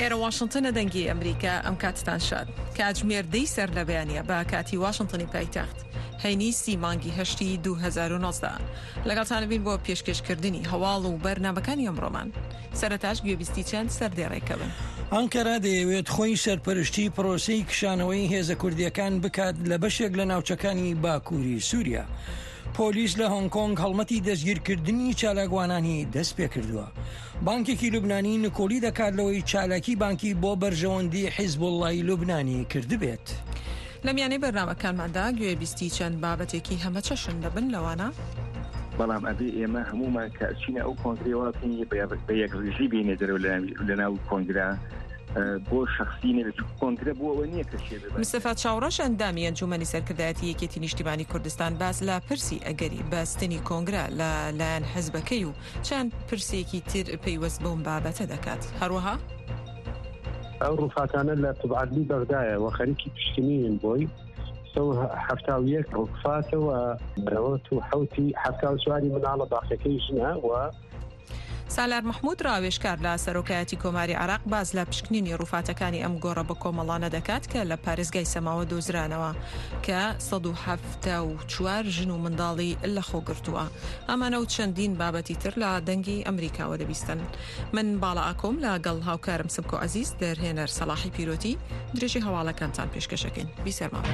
ئێرە واشنگتنە دەنگی ئەمریکا ئەم کاتتان شاد کاتژمێر دەی سەر لە بەیانیە بە کاتی واشنگتنی پایتەخت هەینی سی مانگی هەشتی 2019 لەگەڵتانەبین بۆ پێشکەشکردنی هەواڵ و بەرنامەکانی ئەمڕۆمان. سەرەتاش گوێبیستی چەند سەردێڕێکە بن. ئەنکەرا دەیەوێت خۆی سەرپەرشتی پرۆسەی کشانەوەی هێزە کوردیەکان بکات لە بەشێک لە ناوچەکانی باکووری سووریا. پۆلیس لە هۆنگ کۆنگ هەڵمەتی دەستگیرکردنی چالاکوانانی دەست پێ کردووە. بانکێکی لوبنانی نکۆلی دەکات لەوەی چالاکی بانکی بۆ بەرژەوەندی حیزبوڵڵای لوبنانی کردبێت. لە میانەی بەرنامەکانماندا گوێبیستی چەند بابەتێکی هەمە چەشن دەبن لەوانە بەڵام ئەبێ ئێمە هەمومان کەچینە ئەو کۆنگرێوەکەی بە یەک ڕژی بینێ دەرەوە لە ناو کۆنگرا بۆ شخصینە لە کۆنگرە بۆەوە نییە کە شێ مستەفا چاوڕەش ئەندامی ئەنجومەنی سەرکردایەتی یەکێتی نیشتیمانی کوردستان باس لە پرسی ئەگەری بەستنی کۆنگرا لەلایەن حەزبەکەی و چەند پرسێکی تر پەیوەست بەم بابەتە دەکات. هەروەها ئەو ڕووفاتانە لە تبعادلی بەردایە و خەریکی پشتنین بۆی هەفتاویەک ڕووفاتەوە بەرەوەت و حوتی هەفتا سواری مناڵە باخەکەی ژنە و سالار محمود ڕاوێژکار لە سەرۆکایەتی کۆماری عراق باز لە پشکنینی ڕووفاتەکانی ئەم گۆڕە بە کۆمەڵانە دەکات کە لە پارێزگای سەماوە دۆزرانەوە کە 174 ژن و منداڵی لە خۆگرتووە. ئەمانە و چەندین بابەتی تر لە دەنگی ئەمریکاوە دەبیستن. من باڵا ئاکۆم لەگەڵ هاوکارم سبکۆ عەزیز دەرهێنەر سەلاحی پیرۆتی درێژی هەواڵەکانتان پێشکەشەکەین. بیسەرمان.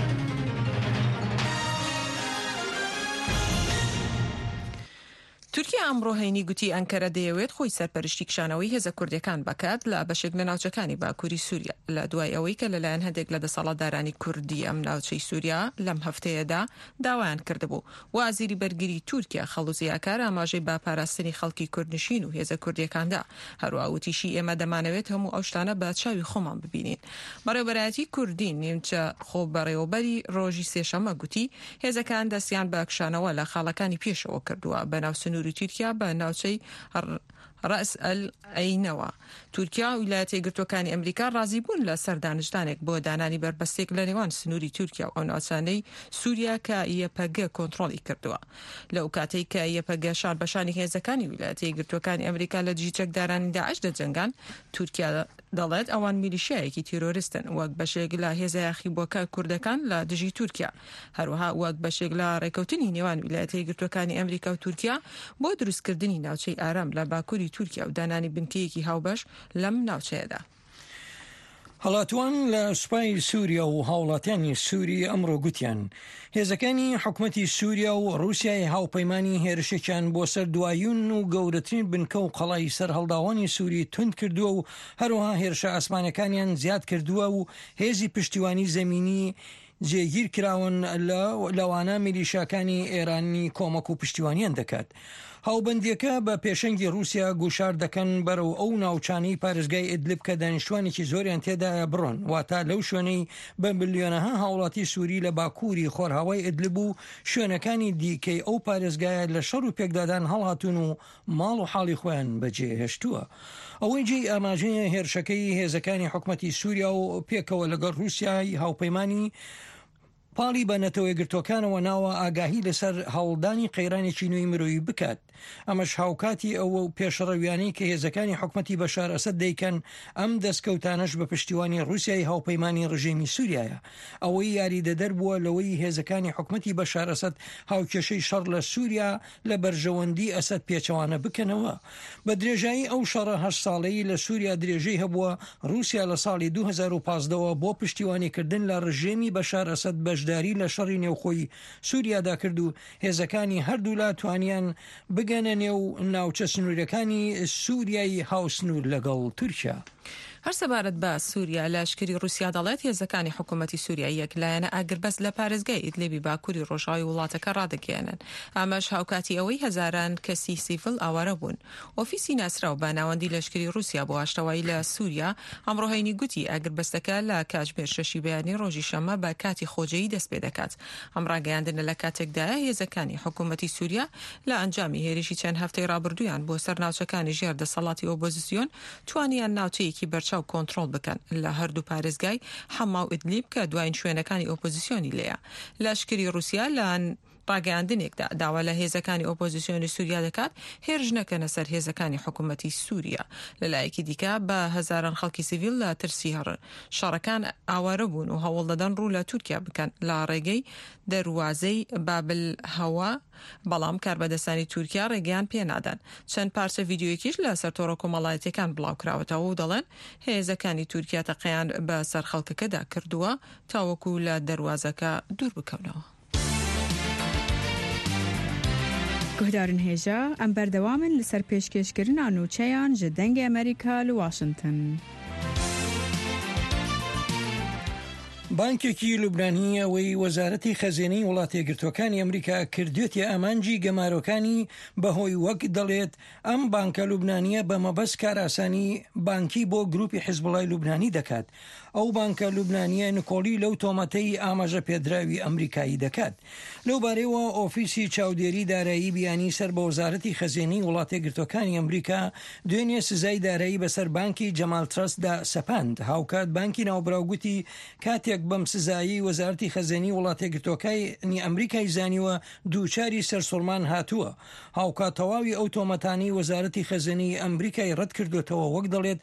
تورکیا ئەمڕۆ هەینی گوتی ئەنکەرە دەیەوێت خۆی سەرپەرشتی کشانەوەی هێزە کوردیەکان بکات لە بەشێک لە ناوچەکانی باکووری سووریا لە دوای ئەوەی کە لەلایەن هەندێک لە دەسەڵاتدارانی کوردی ئەم ناوچەی سووریا لەم هەفتەیەدا داوایان کردبوو. وازیری بەرگری تورکیا خەڵوزیاکار ئاماژەی باپاراستنی خەڵکی کوردنشین و هێزە کوردیەکاندا. هەروە وتیشی ئێمە دەمانەوێت هەموو ئەو شتانە بە چاوی خۆمان ببینین. بەڕێوەبەرایەتی کوردی نیمچە خۆ بەڕێوەبەری ڕۆژی سێشەمە گوتی هێزەکان دەستیان بە کشانەوە لە خاڵەکانی پێشەوە کردووە بەناو سنووری تورکیا بە ناوچەی ڕەس ئەلعەینەوە. تورکیا و ویلایەتە یەکگرتووەکانی ئەمریکا ڕازی بوون لە سەردانشتانێک بۆ دانانی بربەستێک لە نێوان سنووری تورکیا و ئەو ناوچانەی سووریا کە یەپەگە کۆنتڕۆڵی کردووە. لەو کاتەی کە یەپەگە شان بەشانی هێزەکانی ویلایەتە یەکگرتووەکانی ئەمریکا لە دژی چەکدارانی داعش دەجەنگان، تورکیا دەڵێت ئەوان میلیشیایەکی تیرۆریستن وەک بەشێک لە هێزە یاخیبووەکە کوردەکان لە دژی تورکیا. هەروەها وەک بەشێک لە ڕێکەوتنی نێوان ویلایەتە یەکگرتووەکانی ئەمریکا و تورکیا بۆ دروستکردنی ناوچەی ئارام لە باکووری تورکیا و دانانی بنکەیەکی هاوبەش لەم ناوچەیەدا. هەڵاتوان لە سوپای سووریا و هاوڵاتیانی سووری ئەمڕۆ گوتیان هێزەکانی حکومەتی سووریا و ڕووسیای هاوپەیمانی هێرشێکیان بۆ سەر دوایون و گەورەترین بنکە و قەڵای سەر هەڵداوانی سووری تند کردووە و هەروەها هێرشە ئاسمانەکانیان زیاد کردووە و هێزی پشتیوانی زەمینی جێگیر کراون لەوانە میلیشاکانی ئێرانی کۆمەک و پشتیوانیان دەکات. هاوبەندیەکە بە پێشەنگی رووسیا گوشار دەکەن بەرەو ئەو ناوچانەی پارێزگای ئیدلیب کە دانیشتوانێکی زۆریان تێدایە بڕۆن واتە لەو شوێنەی بە ملیۆنەها هاوڵاتی سووری لە باکووری خۆرهاوای ئیدلیب و شوێنەکانی دیکەی ئەو پارێزگایە لە شەڕ و پێکدادان هەڵهاتون و ماڵ و حاڵی خۆیان بەجێهێشتووە. ئەوەی جێی ئاماژەیە هێرشەکەی هێزەکانی حکومەتی سووریا و پێکەوە لەگەڵ رووسیای هاوپەیمانی پاڵی بە نەتەوە یەکگرتووەکانەوە ناوە ئاگاهی لەسەر هەوڵدانی قەیرانێکی نوێی مرۆیی بکات. ئەمەش هاوکاتی ئەوە و پێشەڕەویانەی کە هێزەکانی حکومەتی بەشار ئەسەد دەیکەن ئەم دەستکەوتانەش بە پشتیوانی رووسیای هاوپەیمانی ڕژێمی سووریایە. ئەوەی یاریدەدەر بووە لەوەی هێزەکانی حکومەتی بەشار ئەسەد هاوکێشەی شەڕ لە سووریا لە بەرژەوەندی ئەسەد پێچەوانە بکەنەوە. بە درێژایی ئەو شەڕە 8 ساڵەیی لە سووریا درێژەی هەبووە رووسیا لە ساڵی 2015ەوە بۆ پشتیوانیکردن لە ڕژێمی بەشار ئەسەد بەشداری لە شەڕی نێوخۆی سووریادا کرد و هێزەکانی هەردوو لا توانیان بگەنە نێو ناوچە سنوورەکانی سووریای هاوسنوور لەگەڵ تورکیا. هەر سەبارەت بە سووریا لەشکری رووسیا دەڵێت هێزەکانی حکوومەتی سووریا یەکلایەنە ئاگربەست لە پارێزگای ئیدلیبی باکووری ڕۆژاوی وڵاتەکە ڕادەگەیەنن. ئاماژ هاوکاتی ئەوەی هەزاران کەسی سیڤڵ ئاوارە بوون. ئۆفیسی ناسراو بە ناوەندی لەشکری رووسیا بۆ هاشتەوایی لە سووریا ئەمڕۆ هەینی گوتی ئاگربەستەکە لە کاتژمێر 6 بەیانی ڕۆژی شەمە بە کاتی خۆجەیی دەست پێ دەکات. ئەم ڕاگەیاندنە لە کاتێکدایە هێزەکانی حکوومەتی سووریا لە ئەنجامی هێرشی چەند هەفتەی ڕابردوویان بۆ سەر ناوچەکانی ژێر دەسەڵاتی ئۆپۆزیسیۆن توانیان ناوچەیەکی بەرچاو کۆنتڕۆڵ بکەن لە هەردوو پارێزگای حەما و ئیدلیب کە دوایین شوێنەکانی ئۆپۆزیسیۆنی لێیە. لەشکری رووسیا لە ڕاگەاندنێکدا داوا لە هێزەکانی ئۆپۆزیسیۆنی سووریا دەکات هێرش نەکەنە سەر هێزەکانی حکوومەتی سووریا. لەلایەکی دیکە بە هەزاران خەڵکی سیڤیل لە ترسی شەڕەکان ئاوارە بوون و هەوڵ دەدەن ڕوو لە تورکیا بکەن لە ڕێگەی دەواازەی بابل هەوا، بەڵام کاربەدەستانی تورکیا ڕێگەیان پێنادان. چەند پارچە ڤیدیۆیەکیش لە سەرتۆڕە کۆمەڵایەتیەکان بڵاوکراوەتەوە و دەڵێن هێزەکانی تورکیا تەقەیان بە سەر خەڵکەکەدا کردووە تاوەکو لە دەواازەکە دوور بکەونەوە. گهدارن هێژە ئەم بەردەوامن لەسەر پێشکەشکردنا نوچەیان ji dengê ئەمریکا li Washington. بانکێکی لوبنانی ئەوەی وەزارەتی خەزێنەی وڵاتە یەکگرتووەکانی ئەمریکا کردوێتی ئامانجی گەمارۆکانی بەهۆی وەک دەڵێت ئەم بانکە لوبنانیە بە مەبەست کاراسانی بانکی بۆ گروپی حیزبوڵای لوبنانی دەکات. ئەو بانکە لوبنانیە نکۆلی لەو تۆمەتەی ئاماژە پێدراوی ئەمریکایی دەکات. لەو بارەیەوە ئۆفیسی چاودێری دارایی بیانی سەر بە وەزارەتی خەزێنەی وڵاتە یەکگرتووەکانی ئەمریکا دوێنێ سزای دارایی بەسەر بانکی جەمال ترەستدا سەپاند. هاوکات بانکی ناوبراوگوتی کاتێک بەم سزایی وەزارەتی خەزێنی وڵاتە یەکگرتووەکانی ئەمریکای زانیوە دووچاری سەرسوڕمان هاتووە. هاوکات تەواوی ئەو تۆمەتانی وەزارەتی خەزێنی ئەمریکای ڕەت کردوێتەوە وەک دەڵێت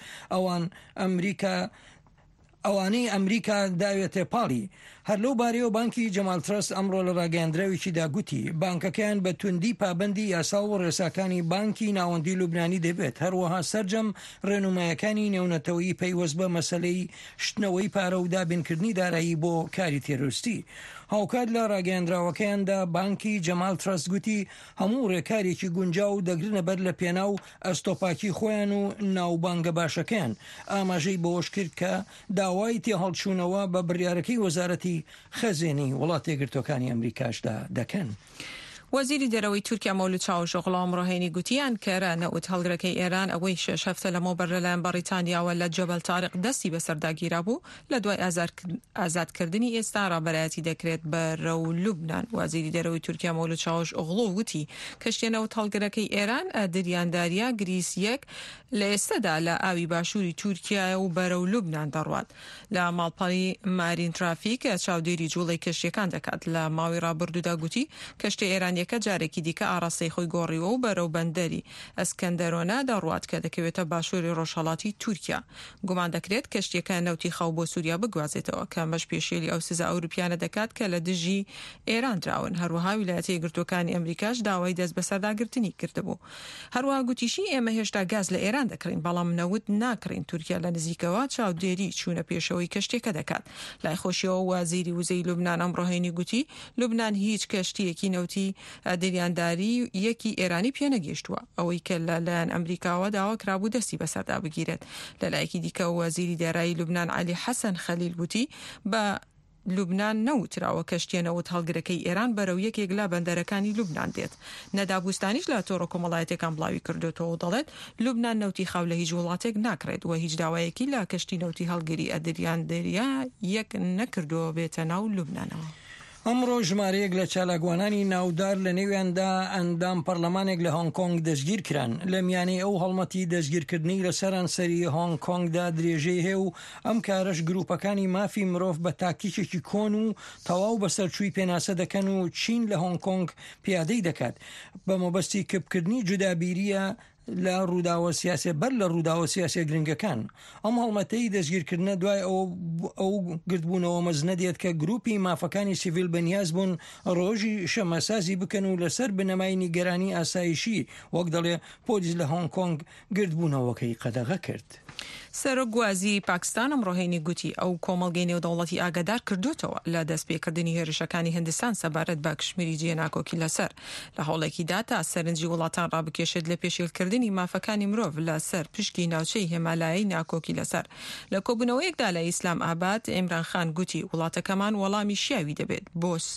ئەوانەی ئەمریکا داوێتێ پاڵی. هەر لەو بارەیەوە بانکی جەمال ترەست ئەمڕۆ لە ڕاگەیاندراوێکیدا گوتی بانکەکەیان بە توندی پابەندی یاسا و ڕێساکانی بانکی ناوەندی لوبنانی دەبێت، هەروەها سەرجەم ڕێنمایەکانی نێونەتەوەی پەیوەست بە مەسەلەی شتنەوەی پارە و دابینکردنی دارایی بۆ کاری تێرۆستی. هاوکات لە ڕاگەیاندراوەکەیاندا بانکی جەمال ترەست گوتی هەموو ڕێکارێکی گونجاو دەگرنە بەر لە پێناو ئەستۆپاکی خۆیان و ناوبانگە باشەکەیان. ئاماژەی بەوەش کرد کە داوای تێهەڵچوونەوە بە بڕیارەکەی وەزارەتی خەزێنی وڵاتە یەکگرتووەکانی ئەمریکاشدا دەکەن. وەزیری دەرەوەی تورکیا مەولود چاوشۆغڵ ئەمڕۆهێنی گوتیان کەرە نەوت هەڵگرەکەی ئێران ئەوەی 6 هەفتە لەمەوبەر لەلایەن بەریتانیاوە لە جەبەل تارق دەستی بەسەرداگیرا بوو لە دوای ئازادکردنی ئێستا ڕابەرایەتی دەکرێت بەرەو لوبنان. وەزیری دەرەوەی تورکیا مەولود چاوشۆغڵ وتی کەشتێنەوت هەڵگرەکەی ئێران دریانداریە گریسیەک لە ئێستادا لە ئاوی باشووری تورکیا و بەرەو لوبنان دەڕوات. لە ماڵپەڕی مارین ترافیک چاودێری جوڵەی کەشتیەکان دەکات. لە ماوەی ڕابردوودا گوتی کەشتی ئێرانیەکە جارێکی دیکە ئاڕاستەی خۆی گۆڕیوە و بەرەو بەندەری ئەسکەندەرۆنا دەڕوات کە دەکەوێتە باشووری ڕۆژهەڵاتی تورکیا. گومان دەکرێت کەشتیەکە نەوتی خەو بۆ سووریا بگوازێتەوە کە مەش پێشێلی ئەو سزا ئەوروپیانە دەکات کە لە دژی ئێران دراون. هەروەها ویلایەتە یەکگرتووەکانی ئەمریکاش داوای دەست بەسەرداگرتنی کردبوو. هەروەها گوتیشی ئێمە هێشتا گاز لە ئێران دەکڕین بەڵام نەوت ناکڕین. تورکیا لە نزیکەوە چاودێری چوونە پێشەوەی کەشتێکە دەکات. لای خۆشیەوە وەزیری وزەی لوبنان ئەمڕۆهێنی گوتی لوبنان هیچ کەشتیەکی نەوتی دەریانداری یەکی ئێرانی پێنەگەیشتووە، ئەوەی کە لەلایەن ئەمریکاوە داوا کرابوو دەستی بەسەردا بگیرێت. لەلایەکی دیکە وەزیری دارایی لوبنان علی حەسەن خەلیل گوتی بە لوبنان نەوتراوە کەشتێنەوت هەڵگرەکەی ئێران بەرەو یەکێک لە بەندەرەکانی لوبنان دێت. نەدابوستانیش لە تۆڕە کۆمەڵایەتەکان بڵاوی کردوێتەوە و دەڵێت لوبنان نەوتی خاو لە هیچ وڵاتێک ناکرێت و هیچ داوایەکی لە کەشتی نەوتی هەڵگری ئەدریاندەریە یەک نەکردووە بێتە ناو لوبنانەوە. ئەمڕۆ ژمارەیەک لە چالاکوانانی ناودار لە نێویاندا ئەندام پەرلەمانێک لە هۆنگ کۆنگ دەستگیر کران. لە میانەی ئەو هەڵمەتی دەستگیرکردنی لە سەرانسەری هۆنگ کۆنگدا درێژەی هەیە و ئەم کارەش گروپەکانی مافی مرۆڤ بە تاکتیکێکی کۆن و تەواو بەسەرچووی پێناسە دەکەن و چین لە هۆنگ کۆنگ پیادەی دەکات بە مەبەستی کبکردنی جودابیریە لە ڕووداوە سیاسێ بەر لە ڕووداوە سیاسێ گرنگەکان. ئەم هەڵمەتەی دەستگیرکردنە دوای ئەو گرتبوونەوە مەزنە دێت کە گروپی مافەکانی سیڤیل بەنیاز بوون ڕۆژی شەمەسازی بکەن و لەسەر بنەمای نیگەرانی ئاسایشی وەک دەڵێ پۆلیس لە هۆنگ کۆنگ گرتبوونەوەکەی قەدەغە کرد. سەرۆکگوازی پاکستان ئەمڕۆهێنی گوتی ئەو کۆمەڵگەی نێودەوڵەتی ئاگادار کردوتەوە لە دەستپێکردنی هێرشەکانی هندستان سەبارەت بە کشمیری جێناکۆکی لەسەر لە هەوڵێکیدا تا سەرنجی وڵاتان ڕابکێشێت لە پێشێلکردنی مافەکانی مرۆڤ لەسەر پشکی ناوچەی هێمالایی ناکۆکی لەسەر. لە کۆبوونەوەیەکدا لە ئیسلام ئاباد ئیمران خان گوتی وڵاتەکەمان وەڵامی شیاوی دەبێت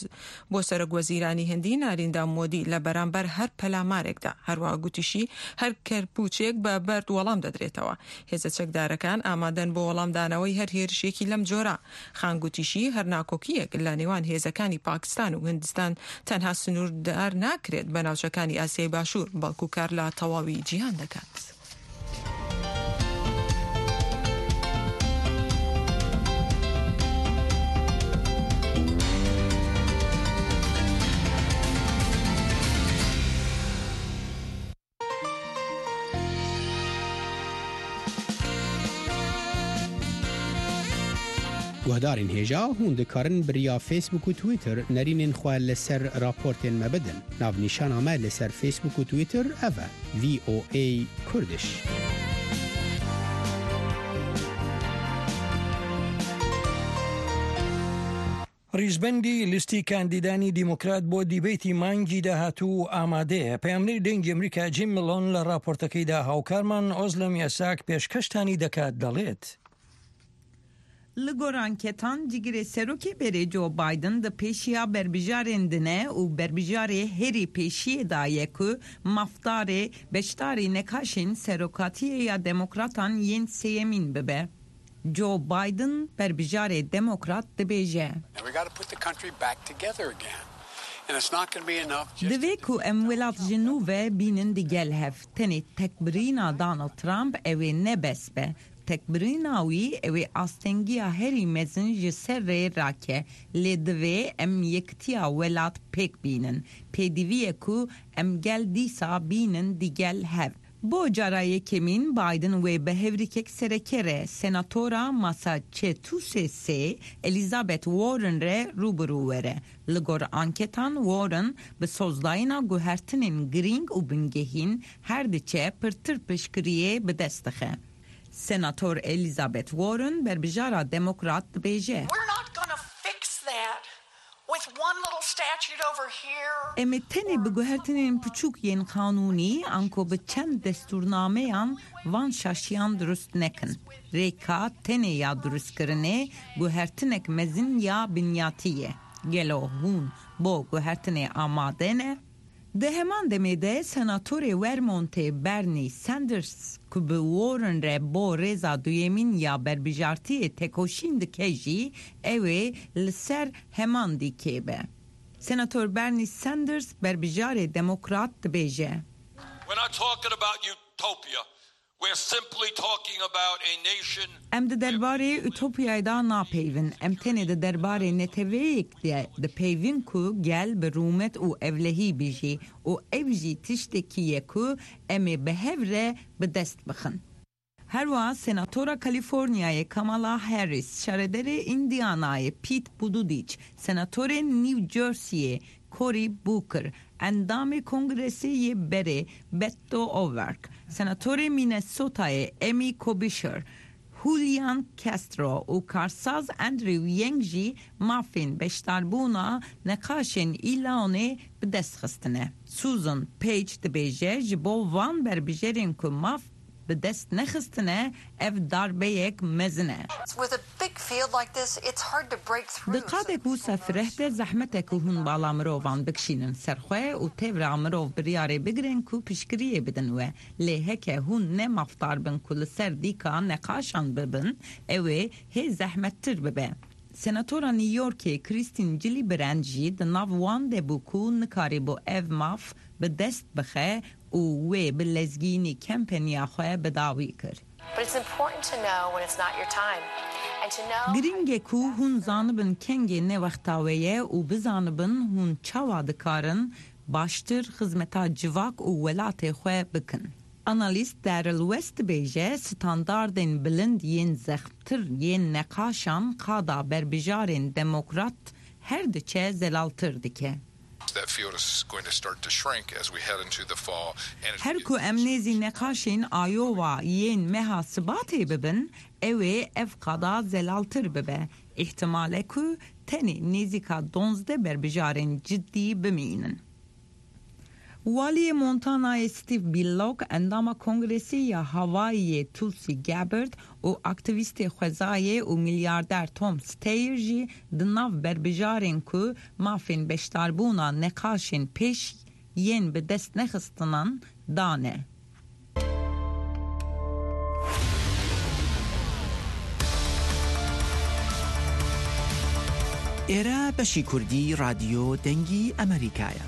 بۆ سەرۆکوەزیرانی هەندی ناریندە مۆدی لە بەرامبەر هەر پەلامارێکدا. هەروەها گوتیشی هەر کەرپوچێک بە بەرد وەڵام دەدرێتەوە. هێزە چەکدارەکان ئامادەن بۆ وەڵامدانەوەی هەر هێرشێکی لەم جۆرە. خانگوتیشی هەر ناکۆکیەک لە نێوان هێزەکانی پاکستان و هندستان تەنها سنووردار ناکرێت بە ناوچەکانی ئاسیای باشوور بەڵکو کار لە تەواوی جیهان دەکات. گهدارین هجا هون دکارن بریا فیسبوک و تویتر نرینین خواه لسر راپورتین مبدن. ناو نشان آمه لسر فیسبوک و تویتر اوه VOA کردش. ریزبندی لیستی کاندیدانی دیموکرات بۆ دیبیتی مانگی داهاتوو ئامادەیە. پەیامەری دەنگی ئەمریکا جیم ملۆن لە راپۆرتەکەیدا هاوکارمان ئۆزلەم یاساک پێشکەشتانی دەکات دەڵێت. Li anketan cigire serokê berê Joe Biden di pêşiya berbijarên dine û berbijarê herî pêşiyê daye ku mafdarê beşdarî nekaşên serokatiyê ya demokratan yên sêyemîn bibe. Joe Biden berbijarê demokrat dibêje. Divê ku em welat ji nû ve bînin digel hev. Tenê tekbirîna Donald Trump ew ê nebes be. Tekbirîna wî ew ê astengiya herî mezin ji ser rê rake. Lê divê em yekitiya welat pêk bînin. Pêdivî ku em gel dîsa bînin digel hev. Bo cara yekemîn Biden wê bi hevrîkek serekere senatora Massachusettsê Elizabeth Warren re rûbirû were. Li gor anketan Warren bi sozdayîna guhertinên girîng û bingehîn her diçe pirtir piştgiriyê bi dest dixe. Senator Elizabeth Warren berbijara demokrat dibêje. Em ê tenê bi guhertinên piçûk yên qanûnî anko bi çend destûrnameyan van şaşiyan durust nekin. Rêka tenê ya durustkirinê guhertinek mezin ya binyatî ye. Gelo hûn bo guhertinê amade ne? Di heman demê de senatorê Vermontê Bernie Sanders ku bi Warren re bo rêza duyemîn ya berbijartiyê tekoşîn dike jî ew ê li ser heman dîkê be. Senator Bernie Sanders berbijarê demokrat dibêje. We're not talking about utopia. We're simply talking about a nation. Em di derbarê ütopyayê da napeyvin. Em tenê di derbarê neteweyek de dipeyvin ku gel bi rûmet û evlehî bijî û ev jî tiştekî ye ku em ê bi hev re bi dest bixin. Herwa Senatora Kaliforniyayê Kamala Harris, şarederê Indianayê Pete Buttigieg, Senatorê New Jerseyê Cory Booker, endamê Kongresê berê Beto O'Rourke, Senatorê Minnesotayê Amy Klobuchar, Julian Castro û karsaz Andrew Yang jî mafên beşdarbûna neqaşên îlanê bi dest xistine. Susan Page dibêje ji bo van berbijarên ku maf bi dest nexistine ev darbeyek mezine. Diqatek û sefrehte zehmetek û hûn bala mirovan bikşînin serxwe û tevra mirov biryarê bigirin ku piştgiriyê bidin we. Lê heke hûn ne mafdar bin ku li ser dîka neqaşan bibin ew ê hê zehmettir bibe. Senatora New Yorkê Christine Gillibrand jî di nav wan de bû ku nikarî bo ev maf bi dest bixe û wê bi lezgînî kampanya xwe bidawî kir. Giring ku hûn zanibin kengê newexta we ye û bizanibin hûn çawa dikarin baştir xizmeta civak û welatê xwe bikin. Analîst Daryl West dibêje standardên bilind yên zexmtir yên neqaşan qada berbijarên demokrat her diçe zelaltir dike. Her ku em nêzî neqaşên Iowa yên meha sibatê bibin ew ê ev qada zelaltir bibe. İhtimale ku tenê nêzîka 12 berbijarên ciddî bimînin. Waliyê Montanayê Steve Bullock, endama Kongresî ya Hawaii'yê Tulsi Gabbard û aktivîstê xwezayê û milyarder Tom Steyer jî di nav berbijarên ku mafên beşdarbûna neqaşên pêş yên bi dest nexistinan dane. ئێرە بەشی کوردی رادیۆ دەنگی ئەمریکایە.